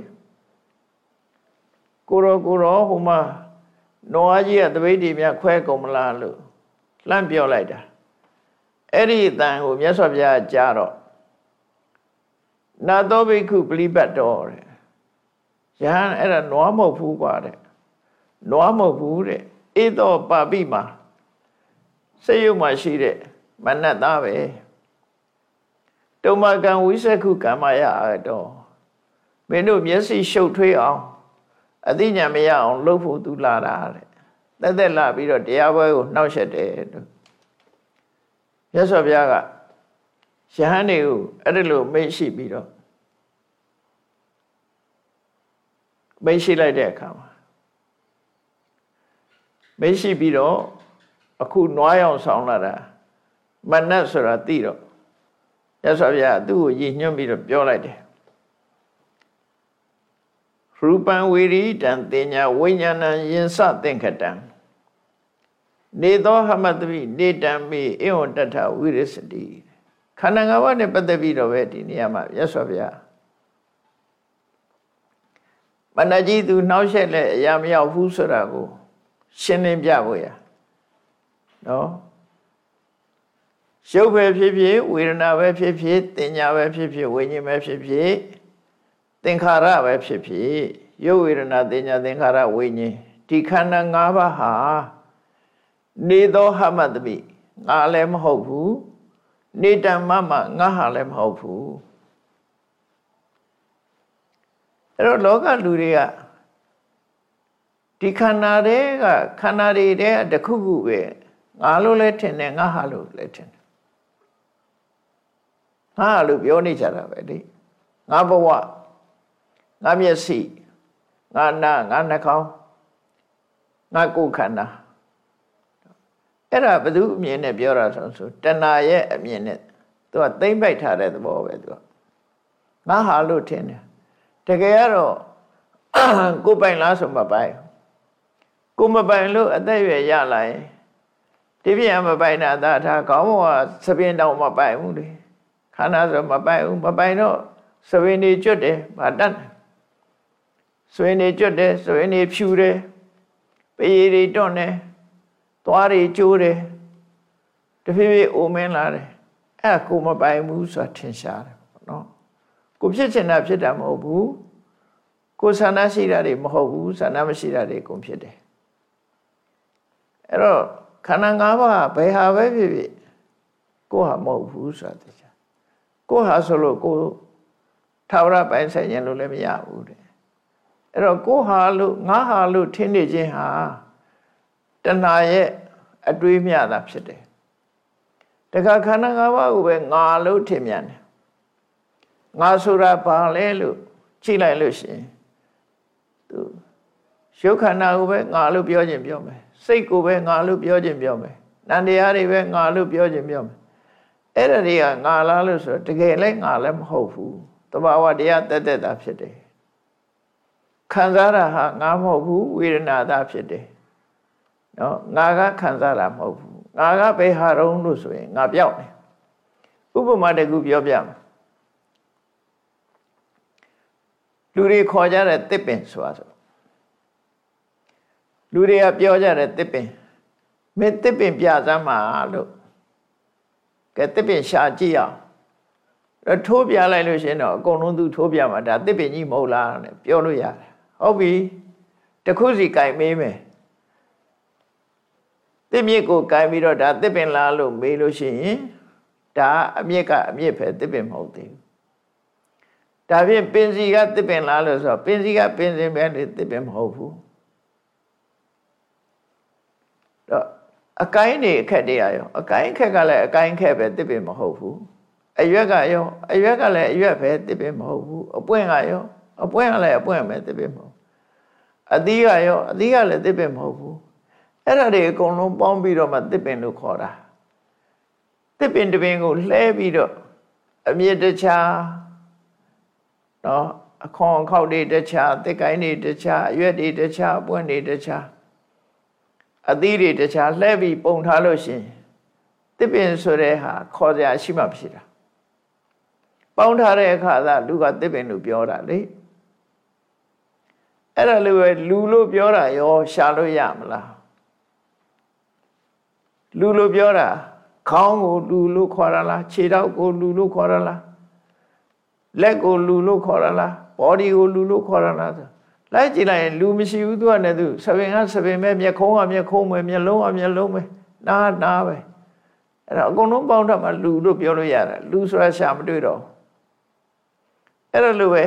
ကိုရောဟိုမှာနွားကြီးကသပိတ်တွေများခွဲကုန်မလားလို့လှမ်းပြောလိုက်တာအဲ့ဒီအတန်ကိုမြတ်စွာဘုရားကြားတော့နာသောဘိက္ခုပလိပတ်တော်တဲ့ယဟန်အဲ့ဒါနွားမဟုတ်ဘူးကွာတဲ့နွားမဟုတ်ဘူးတဲ့ဧသောပါပိမှာစေယုတ်မှာရှိတဲ့မနတ်သားပဲတုံမကံဝိသက္ခုကမ္မယတော့မင်းတို့မျက်စိရှုပ်ထွေးအောင်အသိဉာဏ်မရအောင်လုပ်ဖို့သူလာတာတဲ့သက်လာပြီးတော့တရားပွဲကိုနှောက်ယှက်တယ်လို့မြတ်စွာဘုရားကယဟန်တွေကိုအဲ့ဒီလိုမိတ်ရှိပြီးတော့မိတ်ရှိလိုက်တဲ့အခါမှာမိတ်ရှိပြီးတော့အခုနွားရောင်ဆောင်လာတာမနတ်ဆိုတာသိတော့မြတ်စွာဘုရားသူ့ကိုရည်ညွှန်းပြီးတော့ပြောလိုက်တယ်ရူပံဝေရိတံတင်ညာဝိညာဏံယင်စသင်္ခတံနေသောဟမတပိနေတံမိဧဝံတထဝိရစတိခန္ဓာ၅ပါးနဲ့ပတ်သက်ပြီးတော့ပဲဒီနေရာမှာမြတ်စွာဘုရားမနကြီးသူနှောက်ယှက်လဲအရာမရောက်ဘူးဆိုတာကိုရှင်းလင်းပြဖို့ရနော်ရုပ်ပဲဖြစ်ဖြစ်ဝေဒနာပဲဖြစ်ဖြစ်တင်ညာပဲဖြစ်ဖြစ်ဝိညာဉ်ပဲဖြစ်ဖြစ်သင်္ခါရပဲဖြစ်ဖြစ်ရုပ်ဝေဒနာတင်ညာသင်္ခါရဝိညာဉ်ဒီခန္ဓာ၅ပါးဟာနေသောဟမတပိငါလည်းမဟုတ်ဘူးနေတံမမငါဟာလည်းမဟုတ်ဘူးအဲ့တော့လောကလူတွေကဒီခန္ဓာတွေကခန္ဓာတွေတဲ့တခုခုပဲငါလို့လည်းထင်တယ်ငါဟာလို့လည်းထင်တယ်ငါဟာလို့ပြောနေကြတာပဲလေငါဘဝငါမျက်စိငါနာငါနှာခေါင်းငါကိုယ်ခန္ဓာအဲ့ဒါဘယ်သူအမြင်နဲ့ပြောတာဆိုတဏှာရဲ့အမြင်နဲ့သူကသိမ့်ပိုက်ထားတဲ့သဘောပဲသူကငါဟာလို့ထင်တယ်တကယ်ကတော့ကိုယ်ပိုင်လားဆိုမပိုင်ကိုမပိုင်လို့အသက်ရွယ်ရလာရင်ဒီပြမပိုင်တာသာထားခေါင်းဘဝသပင်တောင်မပိုင်ဘူးလေခန္ဓာဆိုမပိုင်ဘူးမပိုင်တော့သပင်တွေကျွတ်တယ်ဗာတတ်ဆွေးနေကျွတ်တယ်ဆွေးနေဖြူတယ်ပေရည်တွေတွန့်တယ်သွားတွေကျိုးတယ်တဖြည်းဖြည်းအိုမင်းလာတယ်အဲ့ကိုမပိုင်ဘူးဆိုတာထင်ရှားတယ်ပေါ့နော်ကိုဖြစ်ချင်တာဖြစ်တာမဟုတ်ဘူးကိုဆန္ဒရှိတာတွေမဟုတ်ဘူးဆန္ဒမရှိတာတွေကုန်ဖြစ်တယ်အဲ့တော့ခန္ဓာ၅ပါးဘယ်ဟာပဲဖြစ်ဖြစ်ကိုဟာမဟုတ်ဘူးဆိုတာသိချာကိုဟာဆိုလို့ကိုထာဝရပိုင်ဆိုင်ရင်လို့လည်းမရဘူးတဲ့အဲ့တော့ကိုဟာလို့ငါဟာလို့ထင်နေခြင်းဟာတဏှာရဲ့အတွေးမြတာဖြစ်တယ်တခါခန္ဓာ၅ပါးကိုပဲငါလို့ထင်မြန်တယ်ငါဆိုတာဘာလဲလို့ကြည့်လိုက်လို့ရှိရင်သူရုပ်ခန္ဓာကိုပဲငါလို့ပြောခြင်းပြောမယ်စိတ်ကိုပဲငါလို့ပြောခြင်းပြောမယ်နံတရားတွေပဲငါလို့ပြောခြင်းပြောမယ်အဲ့ဒါတွေကငါလားလို့ဆိုတော့တကယ်လည်းငါလည်းမဟုတ်ဘူးတဘာဝတရားတက်တက်တာဖြစ်တယ်ခံစားတာဟာငါမဟုတ်ဘူးဝေဒနာသာဖြစ်တယ်နော်ငါကခံစားတာမဟုတ်ဘူးငါကဘယ်ဟာတုံးလို့ဆိုရင်ငါပြောက်တယ်ဥပမာတစ်ခုပြောပြမယ်လူတွေခေါ်ကြတဲ့တစ်ပင်ဆိုတာဆိုလူတွေကပြောကြတဲ့တစ်ပင်မင်းတစ်ပင်ပြစမ်းပါလို့ကဲတစ်ပင်ရှာကြည့်အောင်ထိုးပြလိုက်လို့ရှိရင်တော့အကုန်လုံးသူထိုးပြမှာဒါတစ်ပင်ကြီးမဟုတ်လားနဲ့ပြောလို့ရတယ်ဟုတ်ပြီတခုစီကြိုင်မေးမယ်တစ်မြစ်ကိုကြိုင်ပြီးတော့ဒါတစ်ပင်လားလို့မေးလို့ရှိရင်ဒါအမြစ်ကအမြစ်ပဲတစ်ပင်မဟုတ်သေးဘူးဒါဖြင့်ပင်စီကတစ်ပင်လားလို့ဆိုတော့ပင်စီကပင်စင်ပဲလေတစ်ပင်မဟုတ်ဘူးတော့အကိုင်းနေအခက်တည်းရောအကိုင်းအခက်ကလည်းအကိုင်းခက်ပဲတစ်ပင်မဟုတ်ဘူးအရွက်ကရောအရွက်ကလည်းအရွက်ပဲတစ်ပင်မဟုတ်ဘူးအပွင့်ကရောအပွင့်ကလည်းအပွင့်ပဲတစ်ပင်မဟုတ်အသီးကရောအသီးကလည်းတစ်ပင်မဟုတ်ဘူးအဲ့ဒါတွေအကုန်လုံးပေါင်းပြီးတော့မှတစ်ပင်လို့ခေါ်တာတစ်ပင်တစ်ပင်ကိုလှဲပြီးတော့အမြင့်တခြားနော်အခွန်ခောက်တွေတခြားတစ်ကိုင်းတွေတခြားအရွက်တွေတခြားအပွင့်တွေတခြားအသီးတွေတခြားလှဲပြီးပုံထားလို့ရှိရင်တစ်ပင်ဆိုတဲ့ဟာခေါ်စရာရှိမှဖြစ်တာပေါင်းထားတဲ့အခါသာလူကတစ်ပင်လို့ပြောတာလေအဲ့ဒါလိုပဲလူလို့ပြောတာရောရှာလို့ရမလားလူလို့ပြောတာခေါင်းကိုလူလို့ခေါ်ရလားခြေထောက်ကိုလူလို့ခေါ်ရလားလက်ကိုလူလို့ခေါ်ရလား body ကိုလူလို့ခေါ်ရလားဆိုလိုက်ကြည့်လိုက်ရင်လူမရှိဘူးသူကလည်းသူဆပင်ကဆပင်ပဲမျက်ခုံးကမျက်ခုံးပဲမျက်လုံးကမျက်လုံးပဲနားနားပဲအဲ့တော့အကုန်လုံးပေါင်းထားမှလူလို့ပြောလို့ရတာလူဆိုတာရှာမတွေ့တော့အဲ့ဒါလိုပဲ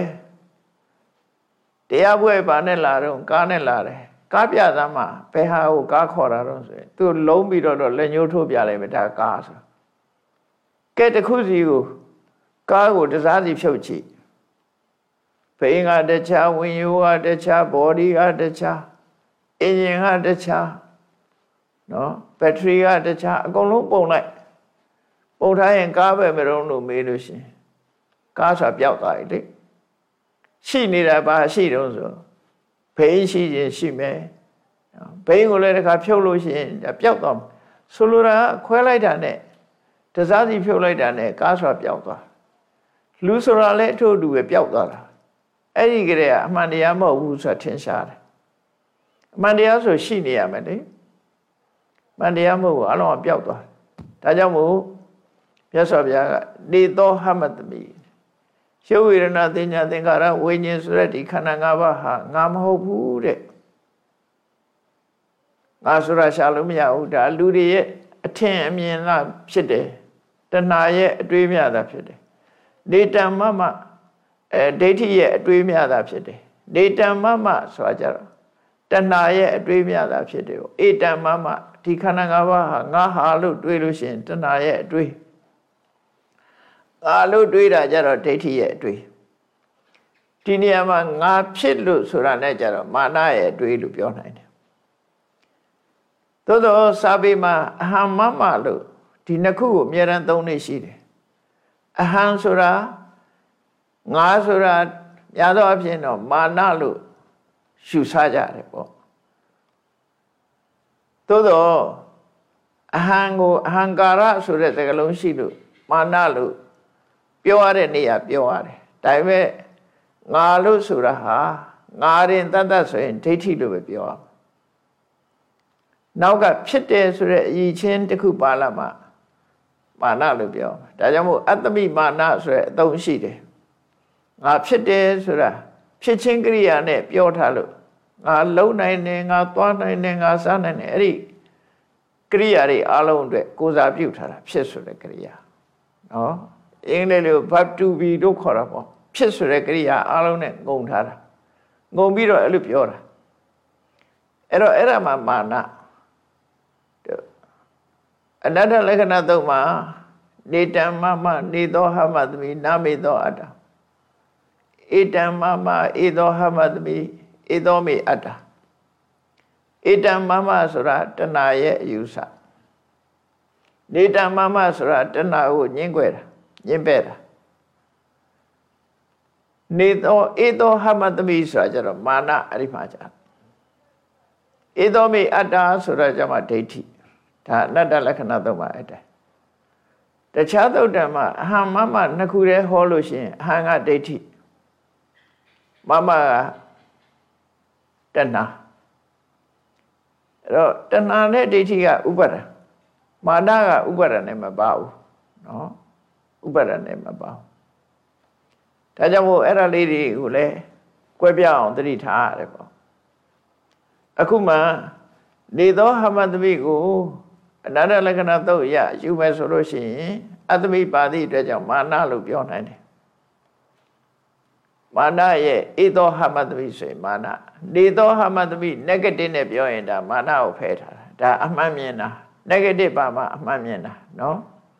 တရားပွဲပါနဲ့လာတော့ကားနဲ့လာတယ်ကားပြသားမှာဘယ်ဟာကိုကားခေါ်တာတော့ဆိုရင်သူလုံးပြီးတော့လက်ညှိုးထိုးပြလိုက်မယ်ဒါကားဆိုကဲတခုစီကိုကားကိုတစားစီဖြုတ်ကြည့်ဘိန်းကတခြားဝင်ရိုးကတခြား body ကတခြား engine ကတခြားနော် battery ကတခြားအကုန်လုံးပုံလိုက်ပုံထားရင်ကားပဲမရုံးလို့မေးလို့ရှိရင်ကားဆိုတာပျောက်သွားပြီလေရှိနေတာပါရှိတော့ဆိုဘိန်းရှိရင်ရှိမယ်ဘိန်းကိုလည်းတစ်ခါဖြုတ်လို့ရှိရင်ပျောက်သွားဆိုလိုတာခွဲလိုက်တာနဲ့တစားစီဖြုတ်လိုက်တာနဲ့ကားဆိုတာပျောက်သွားလူဆိုတာလည်းအထို့အတူပဲပျောက်သွားတာအဲ့ဒီကလေးကအမှန်တရားမဟုတ်ဘူးဆိုတာထင်ရှားတယ်အမှန်တရားဆိုရှိနေရမယ်လေအမှန်တရားမဟုတ်ဘူးအလုံးကပျောက်သွားဒါကြောင့်မို့မြတ်စွာဘုရားကနေသောဟမတမိရှုဝေဒနာသင်ညာသင်္ခါရဝိညာဉ်ဆိုတဲ့ဒီခန္ဓာ၅ပါးဟာငါမဟုတ်ဘူးတဲ့ငါဆိုတာရှာလို့မရဘူးဒါလူတွေရဲ့အထင်အမြင်လားဖြစ်တယ်တဏှာရဲ့အတွေးမြတာဖြစ်တယ်နေတံမမဒိဋ္ဌိရဲ့အတွေးမြတာဖြစ်တယ်နေတံမမဆိုတာကြတော့တဏှာရဲ့အတွေးမြတာဖြစ်တယ်ဧတံမမဒီခန္ဓာ၅ပါးဟာငါဟာလို့တွေးလို့ရှိရင်တဏှာရဲ့အတွေးငါလို့တွေးတာကြတော့ဒိဋ္ဌိရဲ့အတွေးဒီနေရာမှာငါဖြစ်လို့ဆိုတာနဲ့ကြတော့မာနရဲ့အတွေးလို့ပြောနိုင်တယ်သို့သောစာပေမှာအဟံမမလို့ဒီနှစ်ခုကိုအများရန်သုံးနေရှိတယ်အဟံဆိုတာငါဆိုတာများသောအားဖြင့်တော့မာနလို့ရှုစားကြတယ်ပေါ့သို့သောအဟံကိုအဟံကာရဆိုတဲ့စကားလုံးရှိလို့မာနလို့ပြောရတဲ့နေရာပြောရတယ်ဒါပေမဲ့ငါလို့ဆိုတာဟာငါရင်တတ်တတ်ဆိုရင်ဒိဋ္ဌိလို့ပဲပြောရမှာနောက်ကဖြစ်တယ်ဆိုတဲ့အရည်ချင်းတစ်ခုပါလာမှမာနလို့ပြောဒါကြောင့်မို့အတ္တမိမာနဆိုတဲ့အသုံးရှိတယ်ငါဖြစ်တယ်ဆိုတာဖြစ်ချင်းကရိယာနဲ့ပြောထားလို့ငါလုံနိုင်တယ်ငါသွားနိုင်တယ်ငါစားနိုင်တယ်အဲ့ဒီကရိယာတွေအလုံးအတွက်ကိုးစားပြုထားတာဖြစ်ဆိုတဲ့ကရိယာနော်အင်္ဂလိပ်လို verb to be တို့ခေါ်တာပေါ့ဖြစ်ဆိုတဲ့ကရိယာအလုံးနဲ့ငုံထားတာငုံပြီးတော့အဲ့လိုပြောတာအဲ့တော့အဲ့ဒါမှမာနအနတ္တလက္ခဏာသုံးမှာနေတံမမနေသောဟမသမိနာမေသောအတ္တဧတံမမဧသောဟမသမိဧသောမေအတ္တဧတံမမဆိုတာတဏှာရဲ့အယူဆနေတံမမဆိုတာတဏှာကိုညှင်းကွဲတာညှင်းပဲ့တာနေသောဧသောဟမသမိဆိုတာကျတော့မာနအဲ့ဒီမှာကြာဧသောမေအတ္တဆိုတာကျမှဒိဋ္ဌိဒါအနတ္တလက္ခဏာသုံးပါအဲ့ဒါတခြားသုတ်တံမှာအဟံမမနှစ်ခုတည်းဟောလို့ရှိရင်အဟံကဒိဋ္ဌိမမကတဏှာအဲ့တော့တဏှာနဲ့ဒိဋ္ဌိကဥပါဒံမာနကဥပါဒံနဲ့မပါဘူးနော်ဥပါဒံနဲ့မပါဘူးဒါကြောင့်မို့အဲ့ဒါလေးတွေကိုလည်းကွဲပြားအောင်သတိထားရတယ်ပေါ့အခုမှနေသောဟမသမိကိုအနတ္တလက္ခဏာသုတ်ရယူမယ်ဆိုလို့ရှိရင်အတ္တမိပါဠိအတွက်ကြောင့်မာနလို့ပြောနိုင်တယ်မာနရဲ့ဧသောဟမသမိဆိုရင်မာနနေသောဟမသမိ negative နဲ့ပြောရင်ဒါမာနကိုဖယ်ထားတာဒါအမှန်မြင်တာ negative ပါမှအမှန်မြင်တာနော်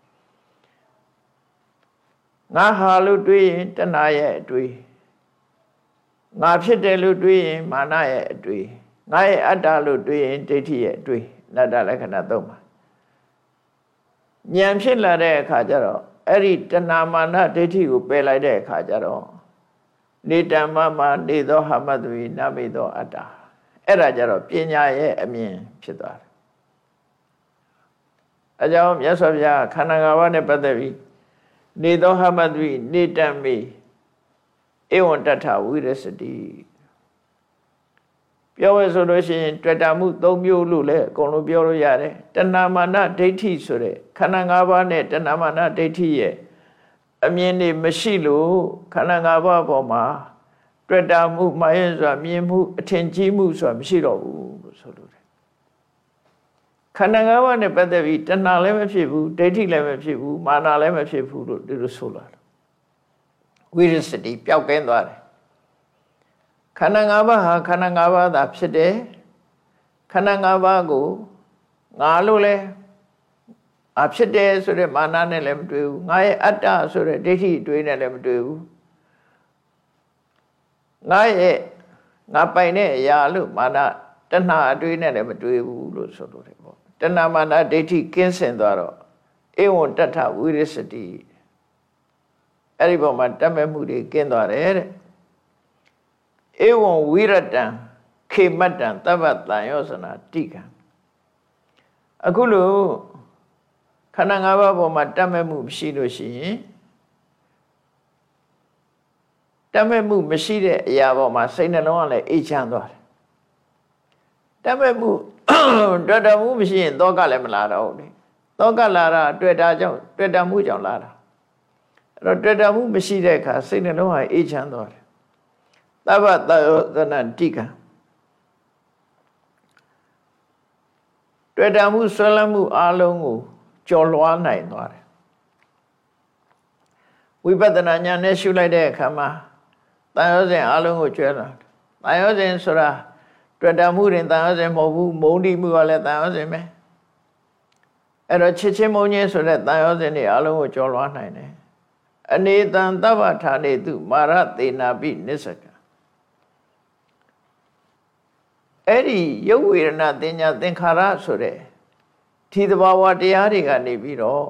ငါဟာလို့တွေးရင်တဏှာရဲ့အတွေးငါဖြစ်တယ်လို့တွေးရင်မာနရဲ့အတွေးငါရဲ့အတ္တလို့တွေးရင်ဒိဋ္ဌိရဲ့အတွေးအနတ္တလက္ခဏာသုံးပါဉာဏ်ဖြစ်လာတဲ့အခါကျတော့အဲ့ဒီတဏမာနဒိဋ္ဌိကိုပယ်လိုက်တဲ့အခါကျတော့နေတ္တမမနေသောဟမတ္တဝိနမေသောအတ္တအဲ့ဒါကြတော့ပညာရဲ့အမြင်ဖြစ်သွားတယ်အကြောင်းမြတ်စွာဘုရားခန္ဓာ၅ပါးနဲ့ပတ်သက်ပြီးနေသောဟမတ္တဝိနေတ္တမေဧဝံတထဝိရစတိပြောရဆိုလို့ရှိရင်တွေ့တာမှု၃မျိုးလို့လည်းအကုန်လုံးပြောလို့ရတယ်တဏမာနဒိဋ္ဌိဆိုတဲ့ခန္ဓာ၅ပါးနဲ့တဏမာနဒိဋ္ဌိရဲ့အမြင်တွေမရှိလို့ခန္ဓာ၅ပါးပေါ်မှာတွေ့တာမှုမှရင်ဆိုတာမြင်မှုအထင်ကြီးမှုဆိုတာမရှိတော့ဘူးလို့ဆိုလို့တယ်ခန္ဓာ၅ပါးနဲ့ပတ်သက်ပြီးတဏလည်းမဖြစ်ဘူးဒိဋ္ဌိလည်းမဖြစ်ဘူးမာနလည်းမဖြစ်ဘူးလို့ဒီလိုဆိုလာတယ်ဝိရစတိပျောက်ကင်းသွားတယ်ခန္ဓာ၅ပါးဟာခန္ဓာ၅ပါးသာဖြစ်တယ်ခန္ဓာ၅ပါးကိုငါလို့လဲဖြစ်တယ်ဆိုတဲ့မာနနဲ့လည်းမတွေ့ဘူးငါရဲ့အတ္တဆိုတဲ့ဒိဋ္ဌိတွေးနဲ့လည်းမတွေ့ဘူးငါပိုင်တဲ့အရာလို့မာနတဏှာအတွေးနဲ့လည်းမတွေ့ဘူးလို့ဆိုလို့တယ်ပေါ့တဏှာမာနဒိဋ္ဌိကင်းစင်သွားတော့ဧဝံတထဝိရစတိအဲ့ဒီပေါ်မှာတတ်မဲ့မှုတွေကင်းသွားတယ်တဲ့ဧဝံဝိရတံခေမတ္တံသဗ္ဗတံယောဇနာတိကံအခုလို့ခန္ဓာ၅ပါးပေါ်မှာတတ်မဲ့မှုမရှိလို့ရှိရင်တတ်မဲ့မှုမရှိတဲ့အရာပေါ်မှာစိတ်နှလုံးကလည်းအေးချမ်းသွားတယ်တတ်မဲ့မှုတွေ့တာမှုမရှိရင်သောကလည်းမလာတော့ဘူးလေသောကလာတာတွေ့တာကြောင့်တွေ့တာမှုကြောင့်လာတာအဲ့တော့တွေ့တာမှုမရှိတဲ့အခါစိတ်နှလုံးဟာအေးချမ်းသွားတယ်သဗ္ဗတယောဇနတိကံတွေ့တာမှုဆွဲလန်းမှုအလုံးကိုကျော်လွှားနိုင်သွားတယ်ဝိပဿနာဉာဏ်နဲ့ရှုလိုက်တဲ့အခါမှာတန်ရောစဉ်အလုံးကိုကျွဲလာတန်ရောစဉ်ဆိုတာတွေ့တာမှုရင်တန်ရောစဉ်မဟုတ်ဘူးမုန်းတိမှုကလည်းတန်ရောစဉ်ပဲအဲ့တော့ချစ်ချင်းမုန်းချင်းဆိုတဲ့တန်ရောစဉ်တွေအလုံးကိုကျော်လွှားနိုင်တယ်အနေတံသဗ္ဗဌာနေတုမာရသေနာပိနစ္စကအဲ့ဒီရုပ်ဝေဒနာတင်ညာသင်္ခါရဆိုတဲ့ဒီသဘာဝတရားတွေကနေပြီးတော့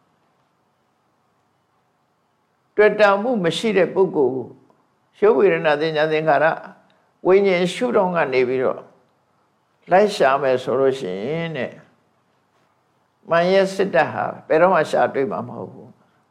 တွေ့တာမှုမရှိတဲ့ပုဂ္ဂိုလ်ရုပ်ဝေဒနာတင်ညာသင်္ခါရဝိညာဉ်ရှုတော့ကနေပြီးတော့လိုက်ရှာမယ်ဆိုလို့ရှိရင်တဲ့မန်ရဲ့စစ်တပ်ဟာဘယ်တော့မှရှာတွေ့မှာမဟုတ်ဘူး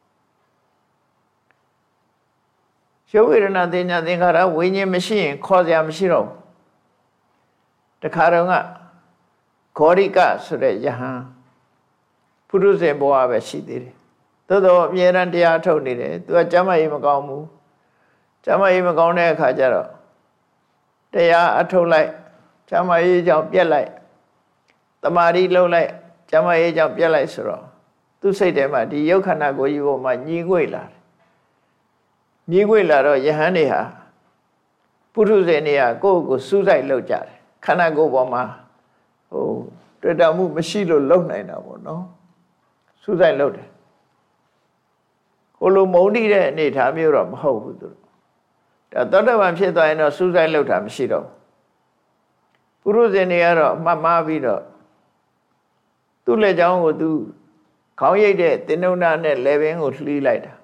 ရုပ်ဝေဒနာတင်ညာသင်္ခါရဝိညာဉ်မရှိရင်ခေါ်စရာမရှိတော့ဘူးတခါတော့ကဂေါရိကဆိုတဲ့ယဟန်ပုရုဇဉ်ဘဝပဲရှိသေးတယ်သို့တော့အမြဲတမ်းတရားထုတ်နေတယ်သူကကျမ်းမာရေးမကောင်းဘူးကျမ်းမာရေးမကောင်းတဲ့အခါကျတော့တရားအထုတ်လိုက်ကျမ်းမာရေးကြောင့်ပြက်လိုက်တမာရီလှုပ်လိုက်ကျမ်းမာရေးကြောင့်ပြက်လိုက်ဆိုတော့သူစိတ်ထဲမှာဒီရုပ်ခန္ဓာကိုယ်ကြီးပေါ်မှာညီငွေ့လာတယ်ညီငွေ့လာတော့ယဟန်တွေဟာပုထုဇဉ်တွေကကိုယ့်ကိုစူးစိုက်လှုပ်ကြတယ်ခန္ဓာကိုယ်ပေါ်မှာတွေ့တာမှုမရှိလို့လုံနိုင်တာပေါ့နော်စူးစိုက်လုပ်တယ်ဟိုလိုမုန်းတိတဲ့အနေထားမျိုးတော့မဟုတ်ဘူးသူဒါသောတပန်ဖြစ်သွားရင်တော့စူးစိုက်လုပ်တာမရှိတော့ပုရုဇဉ်တွေကတော့အမှတ်မှားပြီးတော့သူ့လက်ချောင်းကိုသူခေါင်းရိပ်တဲ့တင်နုံနာနဲ့လေပင်ကိုလှီးလိုက်တာ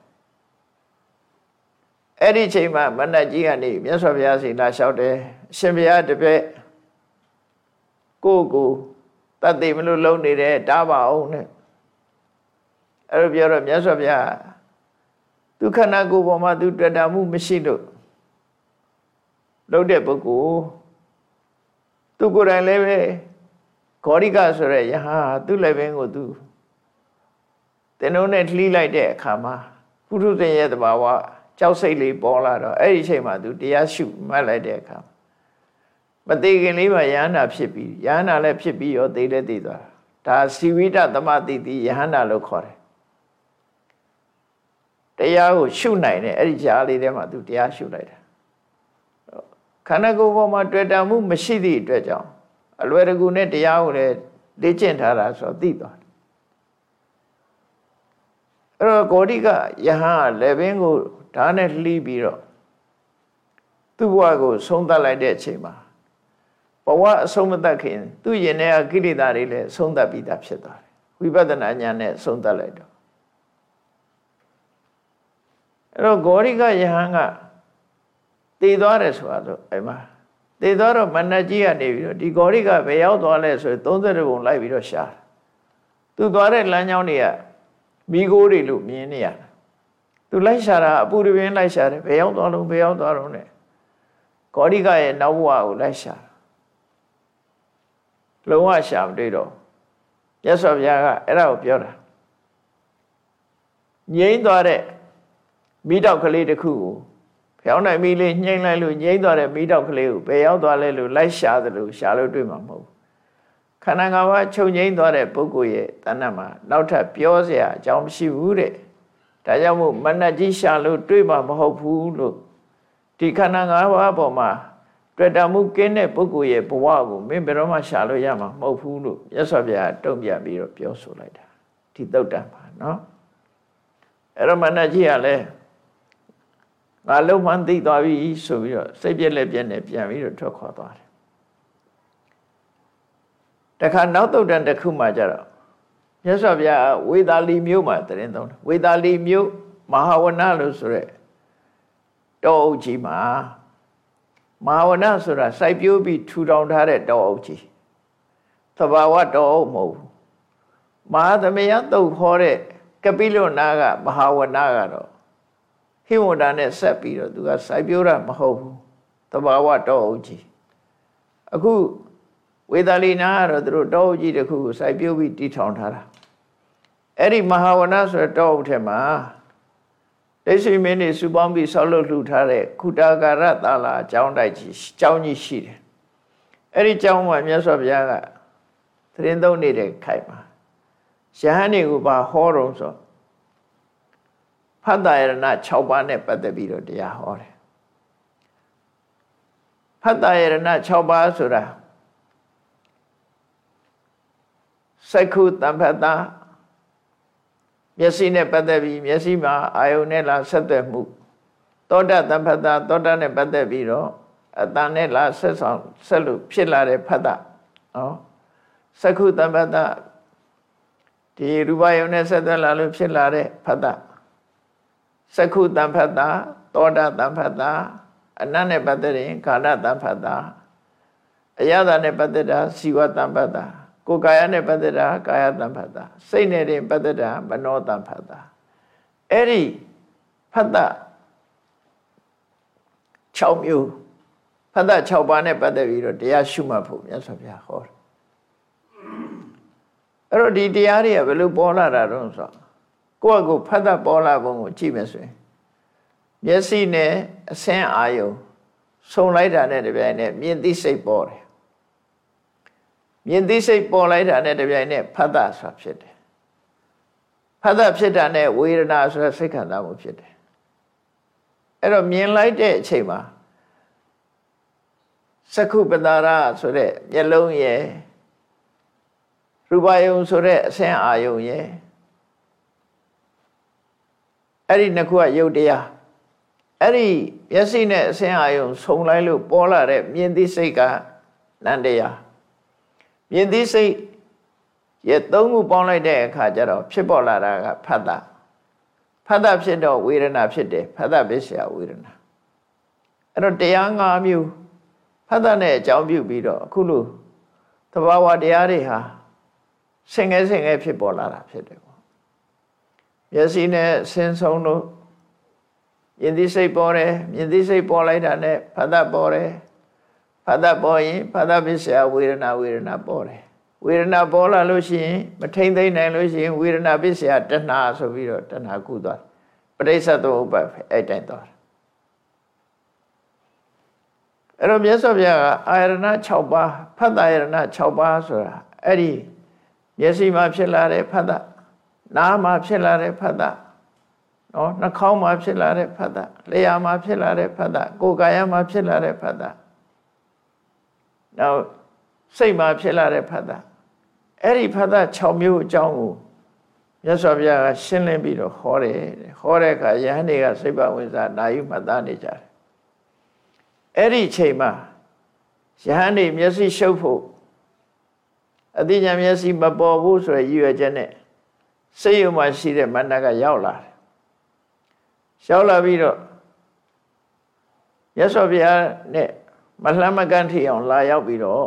အဲ့ဒီချိန်မှာမဏ္ဍကြီးကနေမြတ်စွာဘုရားစီလာလျှောက်တယ်အရှင်ဘုရားတပည့်ကိုတတ်သိမလို့လုံနေတယ်တားပါအောင်နဲ့အဲ့လိုပြောတော့မြတ်စွာဘုရားဒုက္ခနာကိုယ်ပေါ်မှာသူတွေ့တာမှုမရှိလို့လုံတဲ့ပုဂ္ဂိုလ်သူကိုယ်တိုင်လည်းပဲဂေါရိကဆိုတဲ့ယဟန်သူ့လည်းပင်ကိုသူတင်ုံနဲ့လှီးလိုက်တဲ့အခါမှာပုထုဇဉ်ရဲ့တဘာဝကြောက်စိတ်လေးပေါ်လာတော့အဲ့ဒီအချိန်မှာသူတရားရှုမှတ်လိုက်တဲ့အခါမသေးခင်လေးမှာယဟန္တာဖြစ်ပြီးယဟန္တာလည်းဖြစ်ပြီးရောသိလည်းသိသွားတာဒါစီဝိတသမတိတိယဟန္တာလို့ခေါ်တယ်တရားကိုရှုနိုင်တယ်အဲ့ဒီကြားလေးထဲမှာသူတရားရှုလိုက်တာခန္ဓာကိုယ်ပေါ်မှာတွေ့တာမှုမရှိသည့်အတွက်ကြောင့်အလွယ်တကူနဲ့တရားကိုလည်းလေ့ကျင့်ထားတာဆိုတော့သိသွားတယ်အဲ့တော့ဂေါရိကယဟန်ကလည်းပင်ကိုဓာတ်နဲ့လှီးပြီးတော့သူ့ဘဝကိုဆုံးသတ်လိုက်တဲ့အချိန်မှာဘဝအဆုံးမသတ်ခင်သူ့ရင်ထဲကကိလေသာတွေလည်းဆုံးသတ်ပြီးသားဖြစ်သွားတယ်ဝိပဿနာဉာဏ်နဲ့ဆုံးသတ်လိုက်တော့အဲ့တော့ဂေါရိကယဟန်ကတည်သွားတယ်ဆိုတာဆိုအဲ့မှာတည်သွားတော့မဏ္ဍကြီးကနေပြီးတော့ဒီဂေါရိကဘယ်ရောက်သွားလဲဆိုရင်30ပုံလိုက်ပြီးတော့ရှာတယ်သူသွားတဲ့လမ်းကြောင်းတွေကမိโกတွေလို့မြင်နေရတယ်သူလိုက်ရှာတာအပူတပြင်းလိုက်ရှာတယ်ဘယ်ရောက်သွားလုံးဘယ်ရောက်သွားလုံးနဲ့ဂေါရိကရဲ့နောက်ဘဝကိုလိုက်ရှာလုံးဝရှာမတွေ့တော့မြတ်စွာဘုရားကအဲ့ဒါကိုပြောတာငြိမ်းသွားတဲ့မိတောက်ကလေးတစ်ခုကိုဖျောင်းနိုင်မိလေးညှိမ့်လိုက်လို့ငြိမ်းသွားတဲ့မိတောက်ကလေးကိုဘယ်ရောက်သွားလဲလို့လိုက်ရှာသလိုရှာလို့တွေ့မှာမဟုတ်ဘူးခန္ဓာ၅ပါးချုပ်ငြိမ်းသွားတဲ့ပုဂ္ဂိုလ်ရဲ့တဏ္ဍမှာနောက်ထပ်ပြောစရာအကြောင်းမရှိဘူးတဲ့ဒါကြောင့်မို့မဏ္ဍကြီးရှာလို့တွေ့မှာမဟုတ်ဘူးလို့ဒီခန္ဓာ၅ပါးပေါ်မှာတွေ့တာမှုကင်းတဲ့ပုဂ္ဂိုလ်ရဲ့ဘဝကိုမင်းဘယ်တော့မှရှာလို့ရမှာမဟုတ်ဘူးလို့မြတ်စွာဘုရားတုံ့ပြန်ပြီးတော့ပြောဆိုလိုက်တာဒီသုတ်တံပါနော်အဲ့တော့မဏ္ဍကြီးကလည်းငါလုံးမှန်းသိသွားပြီဆိုပြီးတော့စိတ်ပြက်လက်ပြက်နဲ့ပြန်ပြီးတော့ထွက်ခွာသွားတယ်တခါနောက်သုတ်တံတစ်ခုမှကြတော့မြတ်စွာဘုရားဝေသာလီမြို့မှာတရင်သုံးတယ်ဝေသာလီမြို့မဟာဝနလို့ဆိုရက်တောအုပ်ကြီးမှာမဟာဝနဆိုတာစိုက်ပျိုးပြီးထူထောင်ထားတဲ့တောအုပ်ကြီးသဘာဝတောအုပ်မဟုတ်ဘူးမဟာသမယသုတ်ခေါ်တဲ့ကပိလုနာကမဟာဝနကတော့ဟိဝန္တာနဲ့ဆက်ပြီးတော့သူကစိုက်ပျိုးတာမဟုတ်ဘူးသဘာဝတောအုပ်ကြီးအခုဝေသာလီနာကတော့သူတို့တောအုပ်ကြီးတစ်ခုကိုစိုက်ပျိုးပြီးတည်ထောင်ထားတာအဲ့ဒီမဟာဝနဆိုတဲ့တောအုပ်ထဲမှာဒိဋ္ဌိမင်းတွေစုပေါင်းပြီးဆောက်လုပ်လှူထားတဲ့ခုတာကာရသာလာအကြောင်းတိုက်ကြီးအကြောင်းကြီးရှိတယ်အဲ့ဒီအကြောင်းမှာမြတ်စွာဘုရားကသတင်းသုံးနေတဲ့ခိုက်မှာယဟန်တွေကိုပါဟောတော့ဆိုဖတ်တာယရဏ6ပါးနဲ့ပတ်သက်ပြီးတော့တရားဟောတယ်ဖတ်တာယရဏ6ပါးဆိုတာစက္ခုတံဖတ်တာမျက်စိနဲ့ပတ်သက်ပြီးမျက်စိမှာအာယုန်နဲ့လာဆက်သွယ်မှုသောတတံဖတ်တာသောတနဲ့ပတ်သက်ပြီးတော့အတန်နဲ့လာဆက်ဆောင်ဆက်လို့ဖြစ်လာတဲ့ဖတ်တာနော်စက္ခုတံဖတ်တာဒီရူပယုန်နဲ့ဆက်သွယ်လာလို့ဖြစ်လာတဲ့ဖတ်တာစက္ခုတံဖတ်တာသောတတံဖတ်တာအနတ်နဲ့ပတ်သက်ရင်ကာဏတံဖတ်တာအယတာနဲ့ပတ်သက်တာဇီဝတံဖတ်တာကိုယ်ကာယနဲ့ပတ်သက်တာကာယတံဖတ်တာစိတ်နဲ့တင်ပတ်သက်တာမနောတံဖတ်တာအဲ့ဒီဖတ်တာ6မျိုးဖတ်တာ6ပါးနဲ့ပတ်သက်ပြီးတော့တရားရှုမှတ်ဖို့မြတ်စွာဘုရားဟောတယ်အဲ့တော့ဒီတရားတွေကဘယ်လိုပေါ်လာတာတော့ဆိုတော့ကိုယ့်အကိုဖတ်တာပေါ်လာပုံကိုကြည့်မယ်ဆိုရင်မျက်စိနဲ့အဆင်းအာယုံဆုံလိုက်တာနဲ့တပြိုင်နက်မြင်သိစိတ်ပေါ်တယ်မြင်သိစိတ်ပေါ်လိုက်တာနဲ့တပြိုင်နက်ဖတ်တာဆိုတာဖြစ်တယ်ဖတ်တာဖြစ်တာနဲ့ဝေဒနာဆိုတဲ့စိတ်ခံစားမှုဖြစ်တယ်အဲ့တော့မြင်လိုက်တဲ့အချိန်မှာစက္ခုပတာရဆိုတဲ့မျက်လုံးရယ်ရူပယုံဆိုတဲ့အဆင်းအာယုံရယ်အဲ့ဒီနှစ်ခုကယုတ်တရားအဲ့ဒီမျက်စိနဲ့အဆင်းအာယုံဆုံလိုက်လို့ပေါ်လာတဲ့မြင်သိစိတ်ကနန္တရားမြင်သိစိတ်ရဲ့သုံးခုပေါင်းလိုက်တဲ့အခါကျတော့ဖြစ်ပေါ်လာတာကဖတ်တာဖတ်တာဖြစ်တော့ဝေဒနာဖြစ်တယ်ဖတ်တာပစ္စယဝေဒနာအဲ့တော့တရား၅မျိုးဖတ်တာနဲ့အကြောင်းပြုပြီးတော့အခုလိုသဘာဝတရားတွေဟာဆင်ငယ်ဖြစ်ပေါ်လာတာဖြစ်တယ်ပေါ့မျက်စိနဲ့ဆင်းဆုံးလို့မြင်သိစိတ်ပေါ်တယ်မြင်သိစိတ်ပေါ်လိုက်တာနဲ့ဖတ်တာပေါ်တယ်ဖတ်တာပေါ်ရင်ဖတ်တာပစ္စယဝေဒနာပေါ်တယ်ဝေဒနာပေါ်လာလို့ရှိရင်မထိမ့်သိမ့်နိုင်လို့ရှိရင်ဝေဒနာပစ္စယတဏှာဆိုပြီးတော့တဏှာကုသွားပဋိစ္စသမုပ္ပါဒ်အဲ့တိုင်းသွားတယ်အဲ့တော့မြတ်စွာဘုရားကအာရဏ6ပါးဖတ်တာအာရဏ6ပါးဆိုတာအဲ့ဒီမျက်စိမှာဖြစ်လာတဲ့ဖတ်တာနားမှာဖြစ်လာတဲ့ဖတ်တာနော်နှာခေါင်းမှာဖြစ်လာတဲ့ဖတ်တာလျှာမှာဖြစ်လာတဲ့ဖတ်တာကိုယ်ကာယမှာဖြစ်လာတဲ့ဖတ်တာနောက်စိတ်မှာဖြစ်လာတဲ့ဖတ်တာအဲ့ဒီဖတ်တာ6မျိုးအကြောင်းကိုမြတ်စွာဘုရားကရှင်းလင်းပြီးတော့ဟောတယ်ဟောတဲ့အခါယဟန်တွေကစိတ်ပဝင်စားနာယူမှတ်သားနေကြတယ်အဲ့ဒီအချိန်မှာယဟန်တွေမျက်စိရှုပ်ဖို့အသိဉာဏ်မျက်စိမပေါ်ဘူးဆိုရည်ရွယ်ချက်နဲ့စိတ်ယုံမှရှိတဲ့မဏ္ဍကရောက်လာတယ်ရောက်လာပြီးတော့ရသော်ဘုရားနဲ့မလှမ်းမကန့်ထီအောင်လာရောက်ပြီးတော့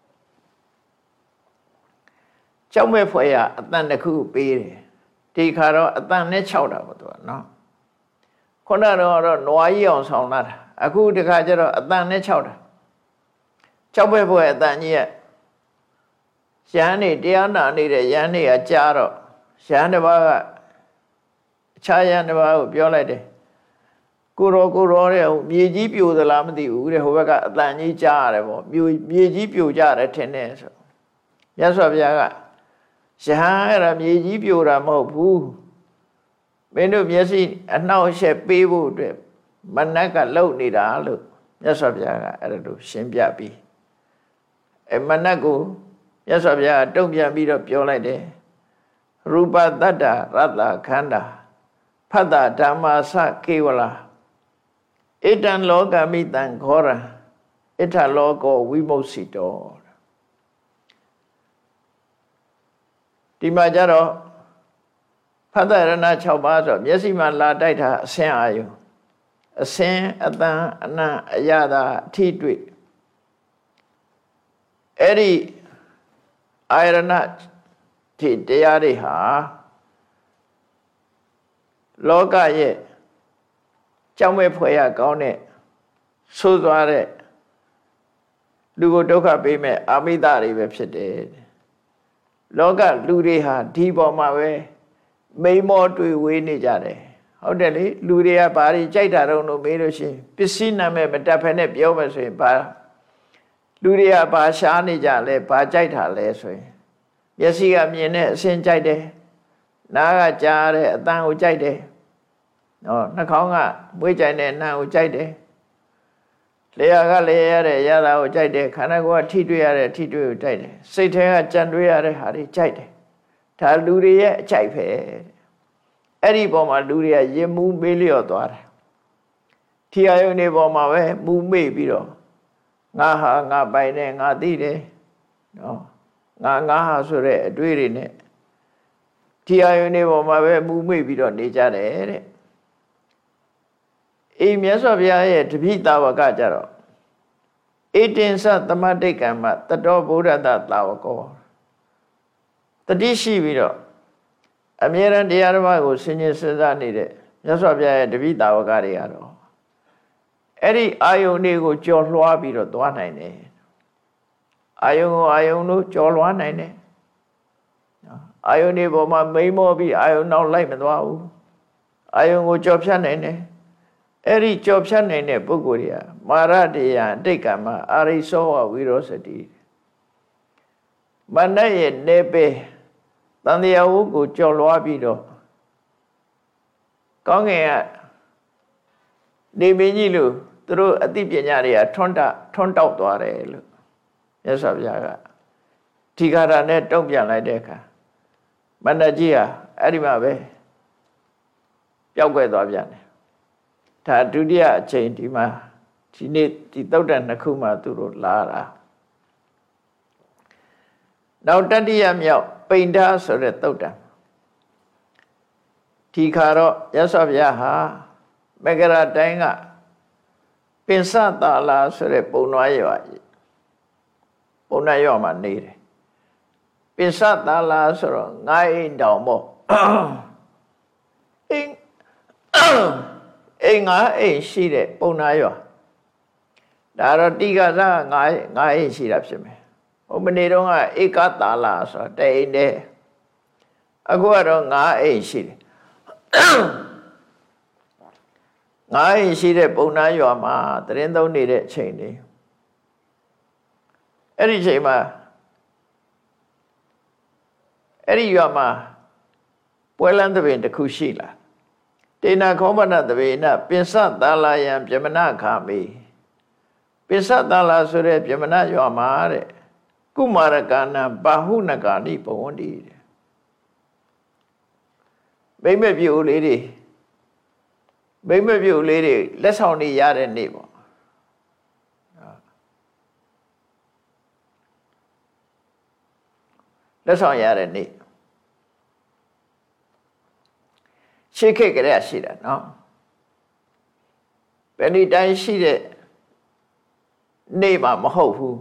ကြောက်မဲ့ဖွယ်ရအတန်တစ်ခုပေးတယ်ဒီခါတော့အတန်နဲ့6တာပေါ့သူကနော်ခုနကတော့နွားကြီးအောင်ဆောင်လာတာအခုဒီခါကျတော့အတန်နဲ့6တာကြောက်မဲ့ဖွယ်အတန်ကြီးကရဟန်းနေတရားနာနေတဲ့ရဟန်းတွေကကြားတော့ရဟန်းတစ်ပါးကအခြားရဟန်းတစ်ပါးကိုပြောလိုက်တယ်ကိုရောတဲ့မြေကြီးပြိုသလားမသိဘူးတဲ့ဟိုဘက်ကအတန်ကြီးကြားရတယ်ပေါ့မြေကြီးပြိုကြတယ်ထင်တယ်ဆိုမြတ်စွာဘုရားကရဟန်းအဲ့ဒါမြေကြီးပြိုတာမဟုတ်ဘူးမင်းတို့မျက်စိအနှောက်အယှက်ပေးဖို့အတွက်မနက်ကလှုပ်နေတာလို့မြတ်စွာဘုရားကအဲ့ဒါလို့ရှင်းပြပြီးအဲ့မနက်ကိုမြတ်စွာဘုရားတုံ့ပြန်ပြီးတော့ပြောလိုက်တယ်ရူပတတ္တရတ္တခန္ဓာဖတ္တဓမ္မာစကေဝလာဣတံလောကမိတံခောရံဣထလောကောဝိမုတ်စီတောဒီမှာကြတော့ဖတ္တရဏ6ပါးဆိုမျက်စိမှာလာတိုက်တာအစင်းအာယုအစင်းအတန်အနံ့အရသာအထိတွေ့အဲ့ဒီအာရဏဒီတရားတွေဟာလောကရဲ့ကြောက်မဲ့ဖွယ်ရကောင်းတဲ့ဆိုးသွားတဲ့လူကိုဒုက္ခပေးမဲ့အာမိတတွေပဲဖြစ်တယ်လောကလူတွေဟာဒီပေါ်မှာပဲမိန်မောတွေ့ဝေးနေကြတယ်ဟုတ်တယ်လေလူတွေကဘာတွေကြိုက်တာတော့လို့မေးလို့ရှိရင်ပစ္စည်းနာမည်မတက်ဖ ೇನೆ ပြောမယ်ဆိုရင်ဘာလူတွေကဘာရှားနေကြလဲဘာကြိုက်တာလဲဆိုရင်မျက်စိကမြင်တဲ့အဆင်းကြိုက်တယ်နားကကြားတဲ့အတန်ကိုကြိုက်တယ်နော်နှာခေါင်းကမွေးကြိုင်တဲ့နားကိုကြိုက်တယ်လျှာကလည်းရတဲ့ရတာကိုကြိုက်တယ်ခန္ဓာကိုယ်ကထိတွေ့ရတဲ့ထိတွေ့ကိုကြိုက်တယ်စိတ်ထဲကကြံတွေးရတဲ့ဟာတွေကြိုက်တယ်ဒါလူတွေရဲ့အကြိုက်ပဲအဲ့ဒီပေါ်မှာလူတွေကရင်မူးမေးလျော့သွားတယ်ထီအာယုန်တွေပေါ်မှာပဲမူးမေ့ပြီးတော့ငါဟာငါပိုင်တယ်ငါသိတယ်နော်ငါဟာဆိုတဲ့အတွေ့တွေနဲ့ထီအာယုန်တွေပေါ်မှာပဲမူးမေ့ပြီးတော့နေကြတယ်တဲ့အေးမြတ်စွာဘုရားရဲ့တပိသာဝကကြတော့ဧတင်္စသမတိကံမတတောဗုဒ္ဓတသာဝကောတတိရှိပြီးတော့အမြဲတမ်းတရားဓမ္မကိုဆင်ခြင်စဉ်းစားနေတဲ့မြတ်စွာဘုရားရဲ့တပိသာဝကတွေကတော့အဲ့ဒီအာယုန်တွေကိုကြော်လွှားပြီးတော့သွားနိုင်တယ်အာယုန်ကိုအာယုန်တို့ကြော်လွှားနိုင်တယ်အာယုန်တွေပေါ်မှာမိန်မောပြီးအာယုန်နောက်လိုက်မသွားဘူးအာယုန်ကိုကြော်ဖြတ်နိုင်တယ်အဲ့ဒီကြော်ဖြတ်နိုင်တဲ့ပုဂ္ဂိုလ်တွေကမာရတေယအတိတ်ကံမှာအာရိသောဝဝိရောစတိမနတ်ရဲ့နေပေတန်တရားဝုကိုကြော်လွှားပြီးတော့ကောင်းငင်ကနေမင်းကြီးလို့သူတို့အသိပညာတွေကထွန်းတောက်သွားတယ်လို့မြတ်စွာဘုရားကဒီဃာရနဲ့တုံ့ပြန်လိုက်တဲ့အခါမန္တကြီးဟာအဲ့ဒီမှာပဲပျောက်ကွယ်သွားပြန်တယ်ဒါဒုတိယအချိန်ဒီမှာဒီနေ့ဒီသုတ်တန်နှစ်ခုမှသူတို့လာတာနောက်တတိယမြောက်ပိန္ဒဆိုတဲ့သုတ်တန်ဒီခါတော့ရသော်ဘုရားဟာမဂရတိုင်းကပင်စတာလာဆိုတဲ့ပုံနွားရွာမှာနေတယ်ပင်စတာလာဆိုတော့ငါးအိမ်တောင်ပေါ့အိမ်ငါးအိမ်ရှိတဲ့ပုံနွားရွာဒါတော့တိကသငါးအိမ်ရှိတာဖြစ်မယ်ဟိုမနေ့တုန်းကဧကတာလာဆိုတော့တအိမ်တည်းအခုကတော့ငါးအိမ်ရှိတယ်ငါးအိမ်ရှိတဲ့ပုံနာရွာမှာတရင်သုံးနေတဲ့အချိန်လေးအဲ့ဒီအချိန်မှာအဲ့ဒီရွာမှာပွဲလန်းသဘင်တစ်ခုရှိလာတေနာခောမနသဘေနပင်စသာလာယံပြမနာခာမေပင်စသာလာဆိုတဲ့ပြမနာရွာမှာတဲ့ကုမာရကနာဘာဟုနကာနိဘဝန္တိတဲ့မိမ့်မပြူလေးတွေလက်ဆောင်တွေရတဲ့နေ့ပေါ့လက်ဆောင်ရတဲ့နေ့ရှိခေတ်ကလေးရှိတာနော်ဘယ်နည်းတိုင်းရှိတဲ့နေ့မှာမဟုတ်ဘူး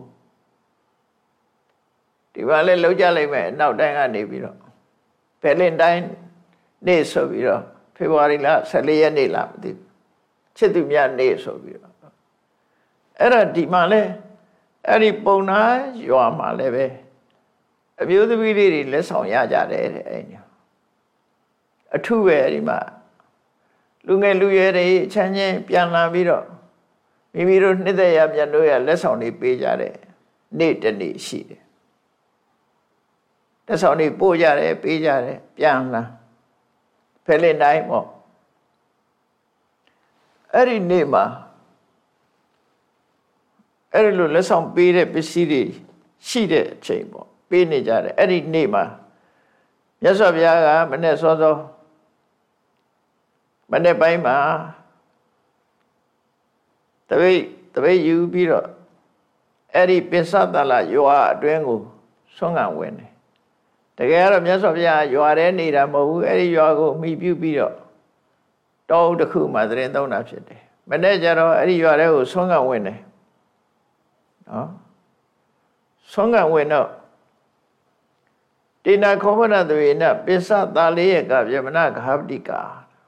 ဒီမှာလဲလောက်ကြလိုက်မယ်နောက်တိုင်းကနေပြီးတော့ဘယ်လင်တိုင်းနေ့ဆိုပြီးတော့ဖေဖော်ဝါရီလ14ရက်နေ့လားမသိဘူးချစ်သူမြတ်နေ့ဆိုပြီးတော့အဲ့ဒါဒီမှာလဲအဲ့ဒီပုံနာရွာမှာလည်းပဲအမျိုးသမီးလေးတွေလက်ဆောင်ရကြတယ်တဲ့အဲ့ညအထုပဲအဲ့ဒီမှာလူငယ်လူရွယ်တွေချမ်းချင်းပြန်လာပြီးတော့မိမိတို့နှစ်သက်ရမြတ်တို့ရလက်ဆောင်တွေပေးကြတဲ့နေ့တစ်နေ့ရှိတယ်လက်ဆောင်တွေပို့ကြတယ်ပေးကြတယ်ပြန်လာဖဲလင်တိုင်းပေါ့အဲ့ဒီနေ့မှာအဲ့ဒီလိုလက်ဆောင်ပေးတဲ့ပစ္စည်းတွေရှိတဲ့အချိန်ပေါ့ပေးနေကြတယ်အဲ့ဒီနေ့မှာမြတ်စွာဘုရားကမနေ့စောစောမနေ့ပိုင်းမှာတပိတ်ယူပြီးတော့အဲ့ဒီပင်စသလရွာအတွင်းကိုဆွမ်းခံဝင်တယ်တကယ်တော့မြတ်စွာဘုရားရွာထဲနေတာမဟုတ်ဘူးအဲ့ဒီရွာကိုမိပြုပြီးတော့တောအုပ်တစ်ခုမှာသရင်သုံးတာဖြစ်တယ်မနေ့ကျတော့အဲ့ဒီရွာထဲကိုဆွမ်းခံဝင်တယ်နော်ဆွမ်းခံဝင်တော့တိနာခောမနသွေနပိစသာလေးရဲ့ကဗျမနဂဟပတိကာ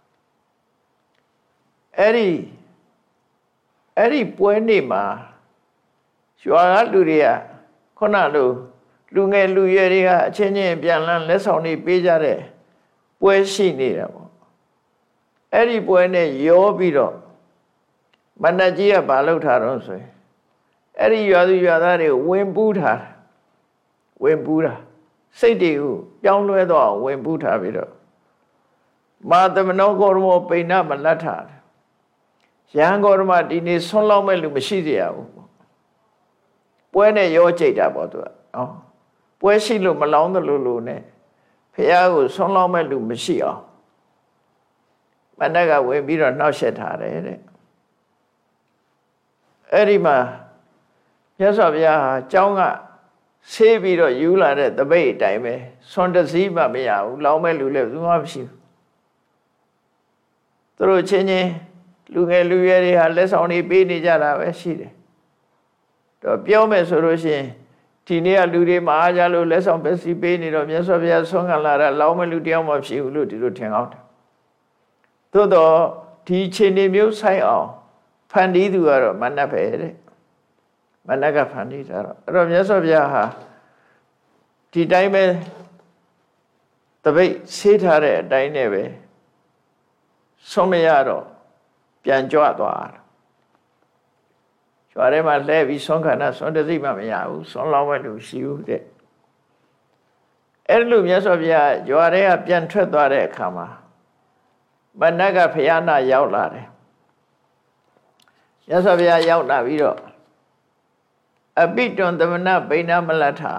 အဲ့ဒီပွဲနေ့မှာရွာကလူတွေကခုနလိုလူငယ်လူရွယ်တွေကအချင်းချင်းပြန်လန်းလက်ဆောင်တွေပေးကြတဲ့ပွဲရှိနေတာပေါ့အဲ့ဒီပွဲနဲ့ရောပြီးတော့မန္တကြီးကဘာလုပ်ထားတော့ဆိုရင်အဲ့ဒီရွာသူရွာသားတွေကိုဝင်ပူးထားစိတ်တွေကိုပြောင်းလဲတော့ဝင်ပူးထားပြီးတော့မာသမနောဂေါရမောပိဏမလတ်ထားရဟန်းဂေါရမဒီနေ့ဆွန်းလောက်မဲ့လူမရှိစေရဘူးပွဲနဲ့ရောကြိတ်တာပေါ့သူကနော်ပွဲရှိလို့မလောင်းသလိုလိုနဲ့ဖះကိုဆွန်းလောက်မဲ့လူမရှိအောင်မန္တကဝင်ပြီးတော့နှောက်ယှက်ထားတယ်တဲ့အဲ့ဒီမှာမြတ်စွာဘုရားဟာကျောင်းကဆေးပြီးတော့ယူလာတဲ့တပိတ်အတိုင်းပဲဆွန်တစည်းမှမရဘူးလောင်းမဲ့လူလည်းဘူးမှမရှိဘူးသူတို့ချင်းချင်းလူငယ်လူရွယ်တွေဟာလက်ဆောင်တွေပေးနေကြတာပဲရှိတယ်တော့ပြောမယ်ဆိုလို့ရှိရင်ဒီနေ့ကလူတွေမအားကြလို့လက်ဆောင်ပစ္စည်းပေးနေတော့မြတ်စွာဘုရားဆွမ်းခံလာတာလောင်းမဲ့လူတယောက်မှမရှိဘူးလို့ဒီလိုထင်အောင်တယ်သို့တော့ဒီချိန်နေမျိုးဆိုင်အောင်ဖန်တီးသူကတော့မန္တပဲတဲ့မန္တကဖန်တီးတာတော့အဲ့တော့မြတ်စွာဘုရားဟာဒီတိုင်းပဲတပိတ်ဆေးထားတဲ့အတိုင်းနဲ့ပဲဆုံးမရတော့ပြန်ကြွသွားတာကျွာထဲမှာလဲပြီးဆွမ်းခန္ဓာဆွမ်းတစိမှမရဘူးဆွမ်းလောင်းမဲ့လူရှိဘူးတဲ့အဲ့လိုမြတ်စွာဘုရားကျွာထဲကပြန်ထွက်သွားတဲ့အခါမှာမန္တကဖယားနာရောက်လာတယ်မြတ်စွာဘုရားရောက်လာပြီးတော့အပိတွန်သမဏပိဏမလထ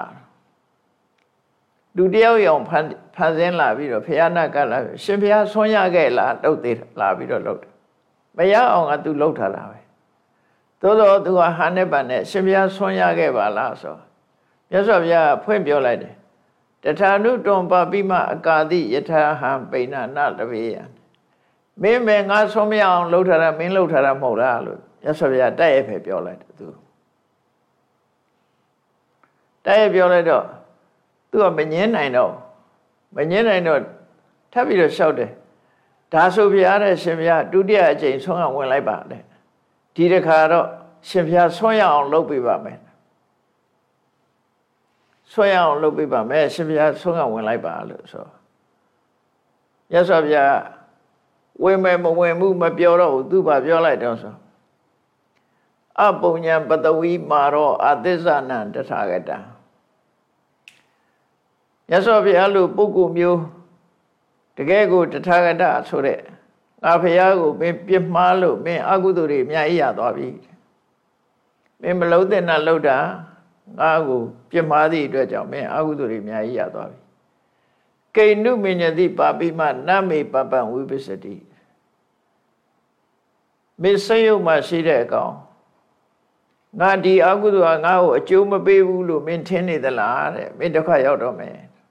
လူတယောက်ရောင်ဖန်ဆင်းလာပြီးတော့ဖယားနာကလာရှင်ဘုရားဆွမ်းရခဲ့လားလှုပ်သေးလာပြီးတော့လှုပ်တယ်မရအောင်ကသူလှုပ်ထားတာပဲသို့တော့သူကဟာနဲ့ပန်နဲ့ရှင်ဘုရားဆွမ်းရခဲ့ပါလားဆိုမြတ်စွာဘုရားဖွင့်ပြောလိုက်တယ်တထာနုတွန်ပပိမအကာတိယထာဟံပိဏနတပေယမင်းမဲငါဆွမ်းမရအောင်လှုပ်ထားတာမင်းလှုပ်ထားတာမဟုတ်လားလို့မြတ်စွာဘုရားတိုက်ရိုက်ပဲပြောလိုက်တယ်သူတိုက်ရိုက်ပြောလိုက်တော့သူကမငင်းနိုင်တော့ထပ်ပြီးတော့လျှောက်တယ်ဒါဆိုဘုရားတဲ့ရှင်ဘုရားဒုတိယအကြိမ်ဆွမ်းအောင်ဝင်လိုက်ပါတဲ့ဒီတစ်ခါတော့ရှင်ဘုရားဆွမ်းရအောင်လုပ်ပေးပါမယ်ဆွမ်းရအောင်လုပ်ပေးပါမယ်ရှင်ဘုရားဆွမ်းအောင်ဝင်လိုက်ပါလို့ဆိုရသော်ဘုရားဝင်မယ်မဝင်မှုမပြောတော့ဘူးသူဘာပြောလိုက်တော့ဆိုအပုံညာပတဝီမာရောအသစ္ဆနံတထာဂတံရသော်ဘုရားလိုပုဂ္ဂိုလ်မျိုးတကယ်ကိုတထာဂတဆိုတဲ့ငါဘုရားကိုမင်းပြစ်မှားလို့မင်းအကုသိုလ်တွေအများကြီးရသွားပြီမင်းမလုံးတဲ့နဲ့လှုပ်တာငါကိုပြစ်မှားသည့်အတွက်ကြောင့်မင်းအကုသိုလ်တွေအများကြီးရသွားပြီကိဏုမညတိပါပိမနမေပပံဝိပစ္စတိမင်းစိတ်ယုတ်မှရှိတဲ့အကောင်ငါဒီအကုသိုလ်ကငါ့ကိုအကျိုးမပေးဘူးလို့မင်းထင်နေသလားတဲ့မင်းဒုက္ခရောက်တော့မယ်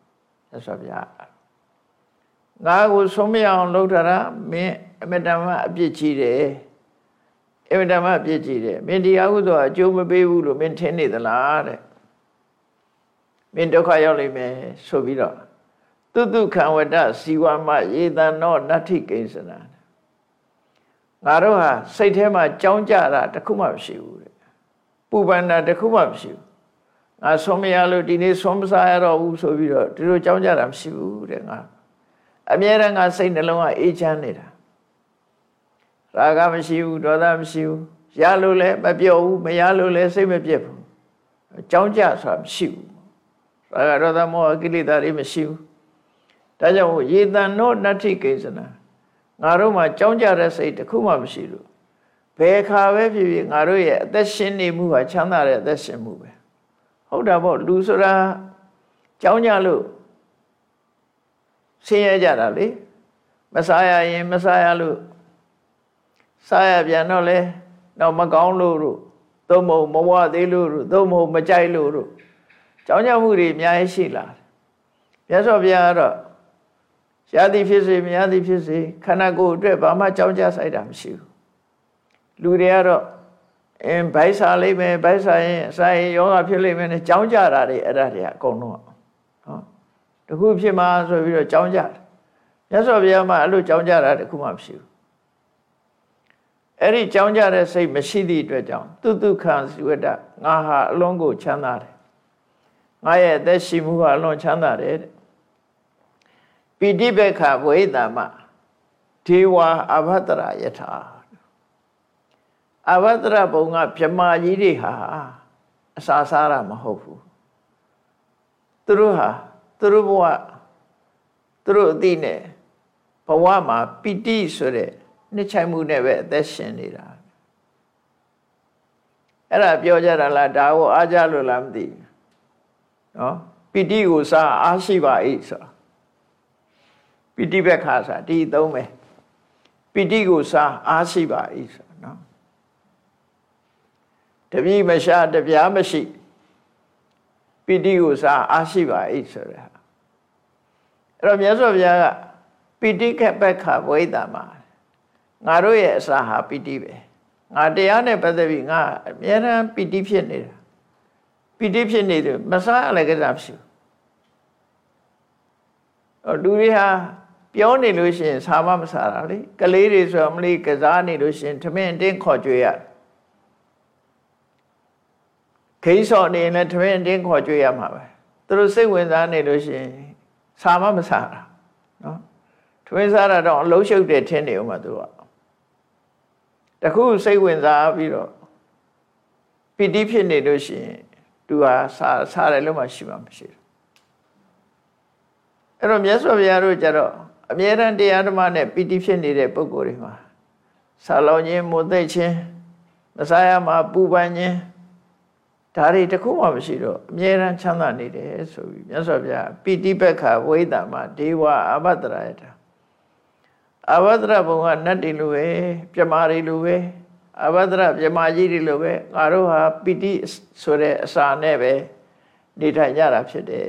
တ်စွာဘုရားငါကိုဆုံးမရအောင်လုပ်ထားတာမင်းအမတမအပြစ်ကြီးတယ်အမတမအပြစ်ကြီးတယ်မင်းတရားဟုသောအကျိုးမပေးဘူးလို့မင်းထင်နေသလားတဲ့မင်းဒုက္ခရောက်လိမ့်မယ်ဆိုပြီးတော့တုခံဝတ္တဇီဝမယေတနောနတ္ထိကိဉ္စနာငါတို့ဟာစိတ်ထဲမှာကြောင်းကြတာတခုမှမရှိဘူးတဲ့ပူပန်တာတခုမှမရှိဘူးငါဆုံးမရလို့ဒီနေ့ဆုံးမစားရတော့ဘူးဆိုပြီးတော့ဒီလိုကြောင်းကြတာမရှိဘူးတဲ့ငါအမြဲတမ်းငါစိတ်နှလုံးကအေးချမ်းနေတာရာဂမရှိဘူးဒေါသမရှိဘူးရလို့လည်းမပြောဘူးမရလို့လည်းစိတ်မပြတ်ဘူးကြောင်းကြဆိုတာမရှိဘူးရာဂဒေါသမောဟကိလေသာတွေမရှိဘူးဒါကြောင့်ယေတနောနတ္ထိကိဉ္စနာငါတို့မှာကြောင်းကြတဲ့စိတ်တစ်ခုမှမရှိလို့ဘယ်ခါပဲဖြစ်ဖြစ်ငါတို့ရဲ့အသက်ရှင်နေမှုဟာချမ်းသာတဲ့အသက်ရှင်မှုပဲဟုတ်တာပေါ့လူဆိုတာကြောင်းကြလို့ဆင်းရဲကြတာလေမစားရရင်မစားရလို့စားရပြန်တော့လေတော့မကောင်းလို့တို့သို့မဟုတ်မဝသေးလို့တို့သို့မဟုတ်မကြိုက်လို့တို့ကြောင်းကြမှုတွေအများကြီးရှိလာတယ်မြတ်စွာဘုရားကတော့ရသည်ဖြစ်စေမရသည်ဖြစ်စေခန္ဓာကိုယ်အတွက်ဘာမှကြောင်းကြဆိုင်တာမရှိဘူးလူတွေကတော့ဘိုက်စားလိမ့်မယ်ဘိုက်စားရင်အစာရင်ယောဂဖြစ်လိမ့်မယ်နဲ့ကြောင်းကြတာတွေအဲ့ဒါတွေအကုန်လုံးနော်တခုဖြစ်မှာဆိုပြီးတော့ကြောင်းကြတယ်မြတ်စွာဘုရားမှာအဲ့လိုကြောင်းကြတာတခုမှမရှိဘူးအဲ့ဒီကြောင်းကြတဲ့စိတ်မရှိသည့်အတွက်ကြောင့်တုခံဇီဝတ္တငါဟာအလုံးကိုချမ်းသာတယ်ငါရဲ့အသက်ရှိမှုကအလုံးချမ်းသာတယ်တဲ့ပိဋိဘက္ခဝိတမဒေဝအဘတရယထာအဘတရဘုံကမြမကြီးတွေဟာအစာစားတာမဟုတ်ဘူးသူတို့ဟာသူတို့ဘဝသူတို့အသိနဲ့ဘဝမှာပိဋိဆိုတဲ့နှစ်ချိုင်မှုနဲ့ပဲအသက်ရှင်နေတာအဲ့ဒါပြောကြတာလားဒါကိုအားကြလို့လားမသိဘူးနော်ပိဋိကိုစားအားရှိပါ၏ဆိုပိဋိဘက္ခဆိုတာဒီသုံးပဲပိဋိကိုစားအားရှိပါ၏ဆိုနော်တပည့်မရှာတပြားမရှိပိဋိကိုစားအားရှိပါ၏ဆိုတဲ့ဟာအဲ့တော့မြတ်စွာဘုရားကပိဋိကဘက္ခဝိတမငါတို့ရဲ့အစာဟာပိဋိပဲငါတရားနဲ့ပတ်သက်ပြီးငါအမြဲတမ်းပိဋိဖြစ်နေတာပိဋိဖြစ်နေတယ်မစားရလည်းကိစ္စမရှိဘူးလူတွေဟာပြောနေလို့ရှိရင်စားမမစားတာလေကလေးတွေဆိုမလေးကစားနေလို့ရှိရင်ထမင်းတင်းခေါ်ကြွေရခိစောနေလည်းထမင်းတင်းခေါ်ကြွေရမှာပဲသူတို့စိတ်ဝင်စားနေလို့ရှိရင်စားမမစားတာနော်ထမင်းစားတာတော့အလုံးရှုပ်တယ်ထင်းနေဦးမှာသူကတခုစိတ်ဝင်စားပြီးတော့ပိဋိဖြစ်နေလို့ရှိရင်သူဟာစားတယ်လို့မှရှိမှမရှိဘူးအဲ့တော့မြတ်စွာဘုရားတို့ကြတော့အမြဲတမ်းတရားဓမ္မနဲ့ပိဋိဖြစ်နေတဲ့ပုဂ္ဂိုလ်တွေမှာဆာလောင်ခြင်းမွတ်သိပ်ခြင်းမစားရမှာပူပန်ခြင်းဒါတွေတခုမှမရှိတော့အမြဲတမ်းချမ်းသာနေတယ်ဆိုပြီးမြတ်စွာဘုရားပိဋိဘက္ခဝိတမဒေဝအဘတရယထာအဘတရဘုံကနတ်တွေလိုပဲပြမာတွေလိုပဲအဘတရပြမာကြီးတွေလိုပဲငါတို့ဟာပိဋိဆိုတဲ့အစာနဲ့ပဲနေထိုင်ကြတာဖြစ်တယ်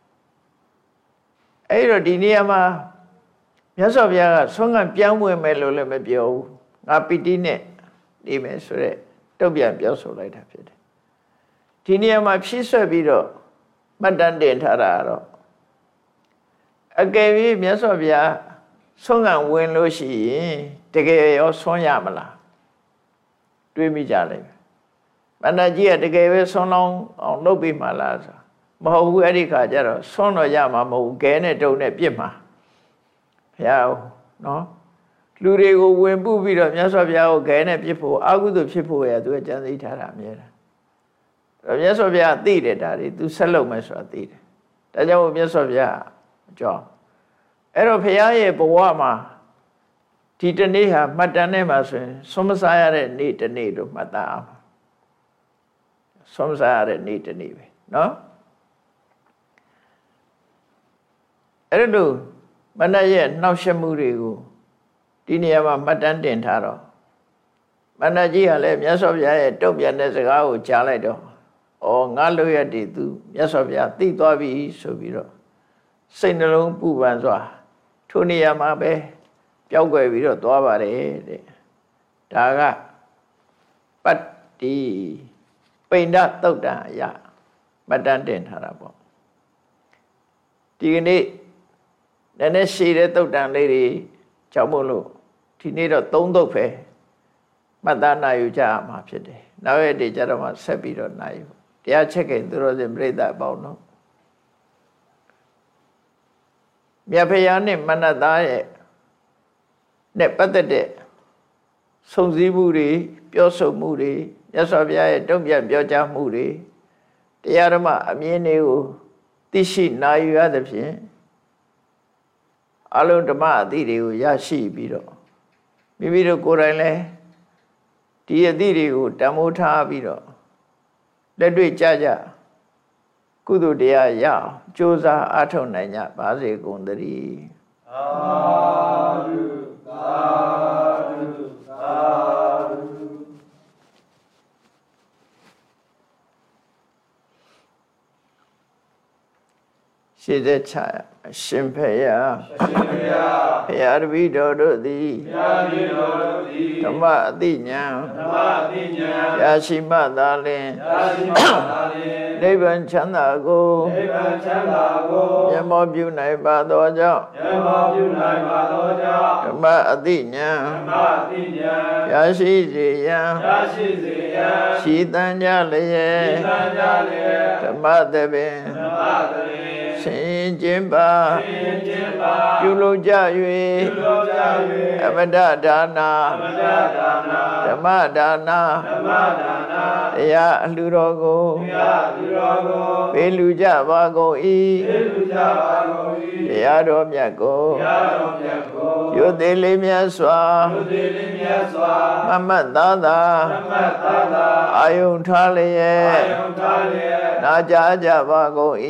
အဲ့တော့ဒီနေရာမှာမြတ်စွာဘုရားကဆုံးကပြောင်းဝင်မယ်လို့လည်းမပြောဘူးငါပိဋိနဲ့နေမယ်ဆိုတဲ့တုတ်ပြန်ပြောဆိုလိုက်တာဖြစ်တယ်ဒီနေရာမှာဖြည့်ဆွက်ပြီးတော့မှတ်တမ်းတင်ထားတာတော့အကယ်၍မြတ်စွာဘုရားဆုံးကဝင်လို့ရှိရင်တကယ်ရောဆုံးရမလားတွေးမိကြလိမ့်မယ်မန္တကြီးကတကယ်ပဲဆုံးလောင်းအောင်လုပ်ပြီးမှလားဆိုမဟုတ်ဘူးအဲ့ဒီခါကျတော့ဆုံးတော့ရမှာမဟုတ်ဘူးခဲနဲ့တုံနဲ့ပြစ်မှာဘုရားနော်လူတွေကိုဝင်ပုပြီးတော့မြတ်စွာဘုရားကိုခဲနဲ့ပြစ်ဖို့အကုသိုလ်ဖြစ်ဖို့ရသူကကြံစည်ထားတာအမြဲတမ်းမြတ်စွာဘုရားသိတယ်ဒါတွေသူဆက်လုပ်မယ်ဆိုတာသိတယ်ဒါကြောင့်မြတ်စွာဘုရားကြောင်းအဲ့တော့ဘုရားရဲ့ဘဝမှာဒီတနေ့ဟာမှတ်တမ်းထဲမှာဆိုရင်ဆုံးမစားရတဲ့နေ့တစ်နေ့လို့မှတ်သားအောင်ဆုံးမစားရတဲ့နေ့တစ်နေ့ပဲနော်အဲ့လိုမနက်ရဲ့နှောက်ယှက်မှုတွေကိုဒီနေရာမှာမှတ်တမ်းတင်ထားတော့မန္တကြီးကလည်းမြတ်စွာဘုရားရဲ့တုတ်ပြန်တဲ့စကားကိုကြားလိုက်တော့ဩငါလို့ရတည်သူမြတ်စွာဘုရားသိသွားပြီဆိုပြီးတော့စိတ်နှလုံးပူပန်စွာထိုနေရာမှာပဲပျောက်ကွယ်ပြီးတော့သွားပါတယ်တဲ့ဒါကပတ္တိပိဏသုတ်တံအယမှတ်တမ်းတင်ထားတာပေါ့ဒီကနေ့နည်းနည်းရှည်တဲ့သုတ်တံလေးတွေကြောင့်မို့လို့ဒီနေ့တော့3သုတ်ပဲမှတ်သားနိုင်ယူကြရမှာဖြစ်တယ်နောက်ရက်တွေကျတော့မှဆက်ပြီးတော့နိုင်ယူတရားချက်ခင်သူတော်စင်ပြိဿအပေါင်းတို့မြတ်ဖရာနဲ့မနတသားရဲ့နဲ့ပတ်သက်တဲ့စုံစည်းမှုတွေပြောဆိုမှုတွေမြတ်စွာဘုရားရဲ့တုံ့ပြန်ပြောကြားမှုတွေတရားဓမ္မအမြင်တွေကိုသိရှိနိုင်ယူရသဖြင့်အလုံးဓမ္မအသည့်တွေကိုရရှိပြီးတော့မိမိတို့ကိုယ်တိုင်လည်းဒီအသည့်တွေကိုတန်ဖိုးထားပြီးတော့လက်တွေ့ကြကြကုသိုလ်တရားရအောင်ကြိုးစားအားထုတ်နိုင်ကြပါစေကုန်သတည်းသာဓုသာဓုသာဓုရှင်းတဲ့ချာရှင်ဖေယဘုရားတပည့်တော်တို့သည်ဓမ္မအသိဉာဏ်ရရှိမှသာလျှင်နိဗ္ဗာန်ချမ်းသာကိုမျက်မှောက်ပြုနိုင်ပါသောကြောင့်ဓမ္မအသိဉာဏ်ရရှိစေရန်ရှိတန်ကြလျက်ဓမ္မသဘင်ဆင်ကျင်ပါပြုလုပ်ကြ၍အမတဒါနာဓမ္မဒါနာတရားအလှူတော်ကိုပေးလူကြပါကုန်၏တရားတော်မြတ်ကိုယုသေးလေးမြတ်စွာမမတ်သားသာအာယုန်ထားလျက်နာကြားကြပါကုန်၏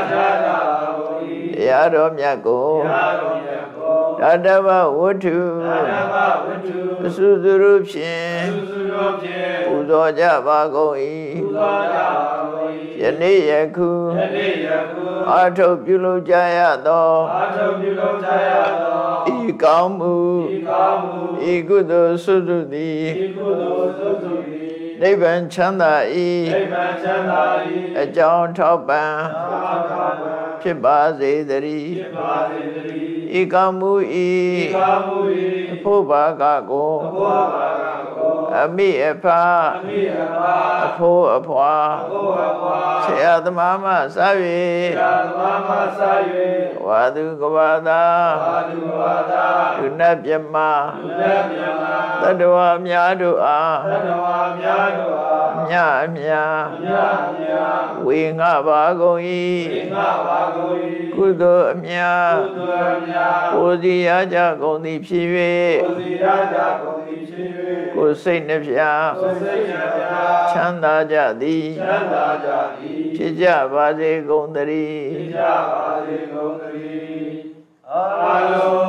တရားတော်မြတ်ကိုတတ္တဝဝတ္ထုအစုစုရုဖြင့်ပူဇော်ကြပါကုန်၏ယနေ့ယခုအာထုတ်ပြုလုပ်ကြရသောဤကောင်းမှုဤကုသိုလ်စုစုသည်နိဗ္ဗာန်ချမ်းသာ၏အကြောင်းထောက်ပံ့ဖြစ်ပါစေသတည်းဤကမှုဤအဖို့ဘာကကိုအမိအဖအဖို့အဖွာဆရာသမားမှစ၍ဝါသူကဘာသာဒုနတ်မြမသတ္တဝါများတို့အားမြအမြဝေငှပါကုန်၏ကုသိုလ်အမြကိုယ်စီရကြကုန်သည်ဖြစ်၍ကိုယ်စိတ်နှဖျားချမ်းသာကြသည်ဖြစ်ကြပါစေကုန်သတည်းအာလုံး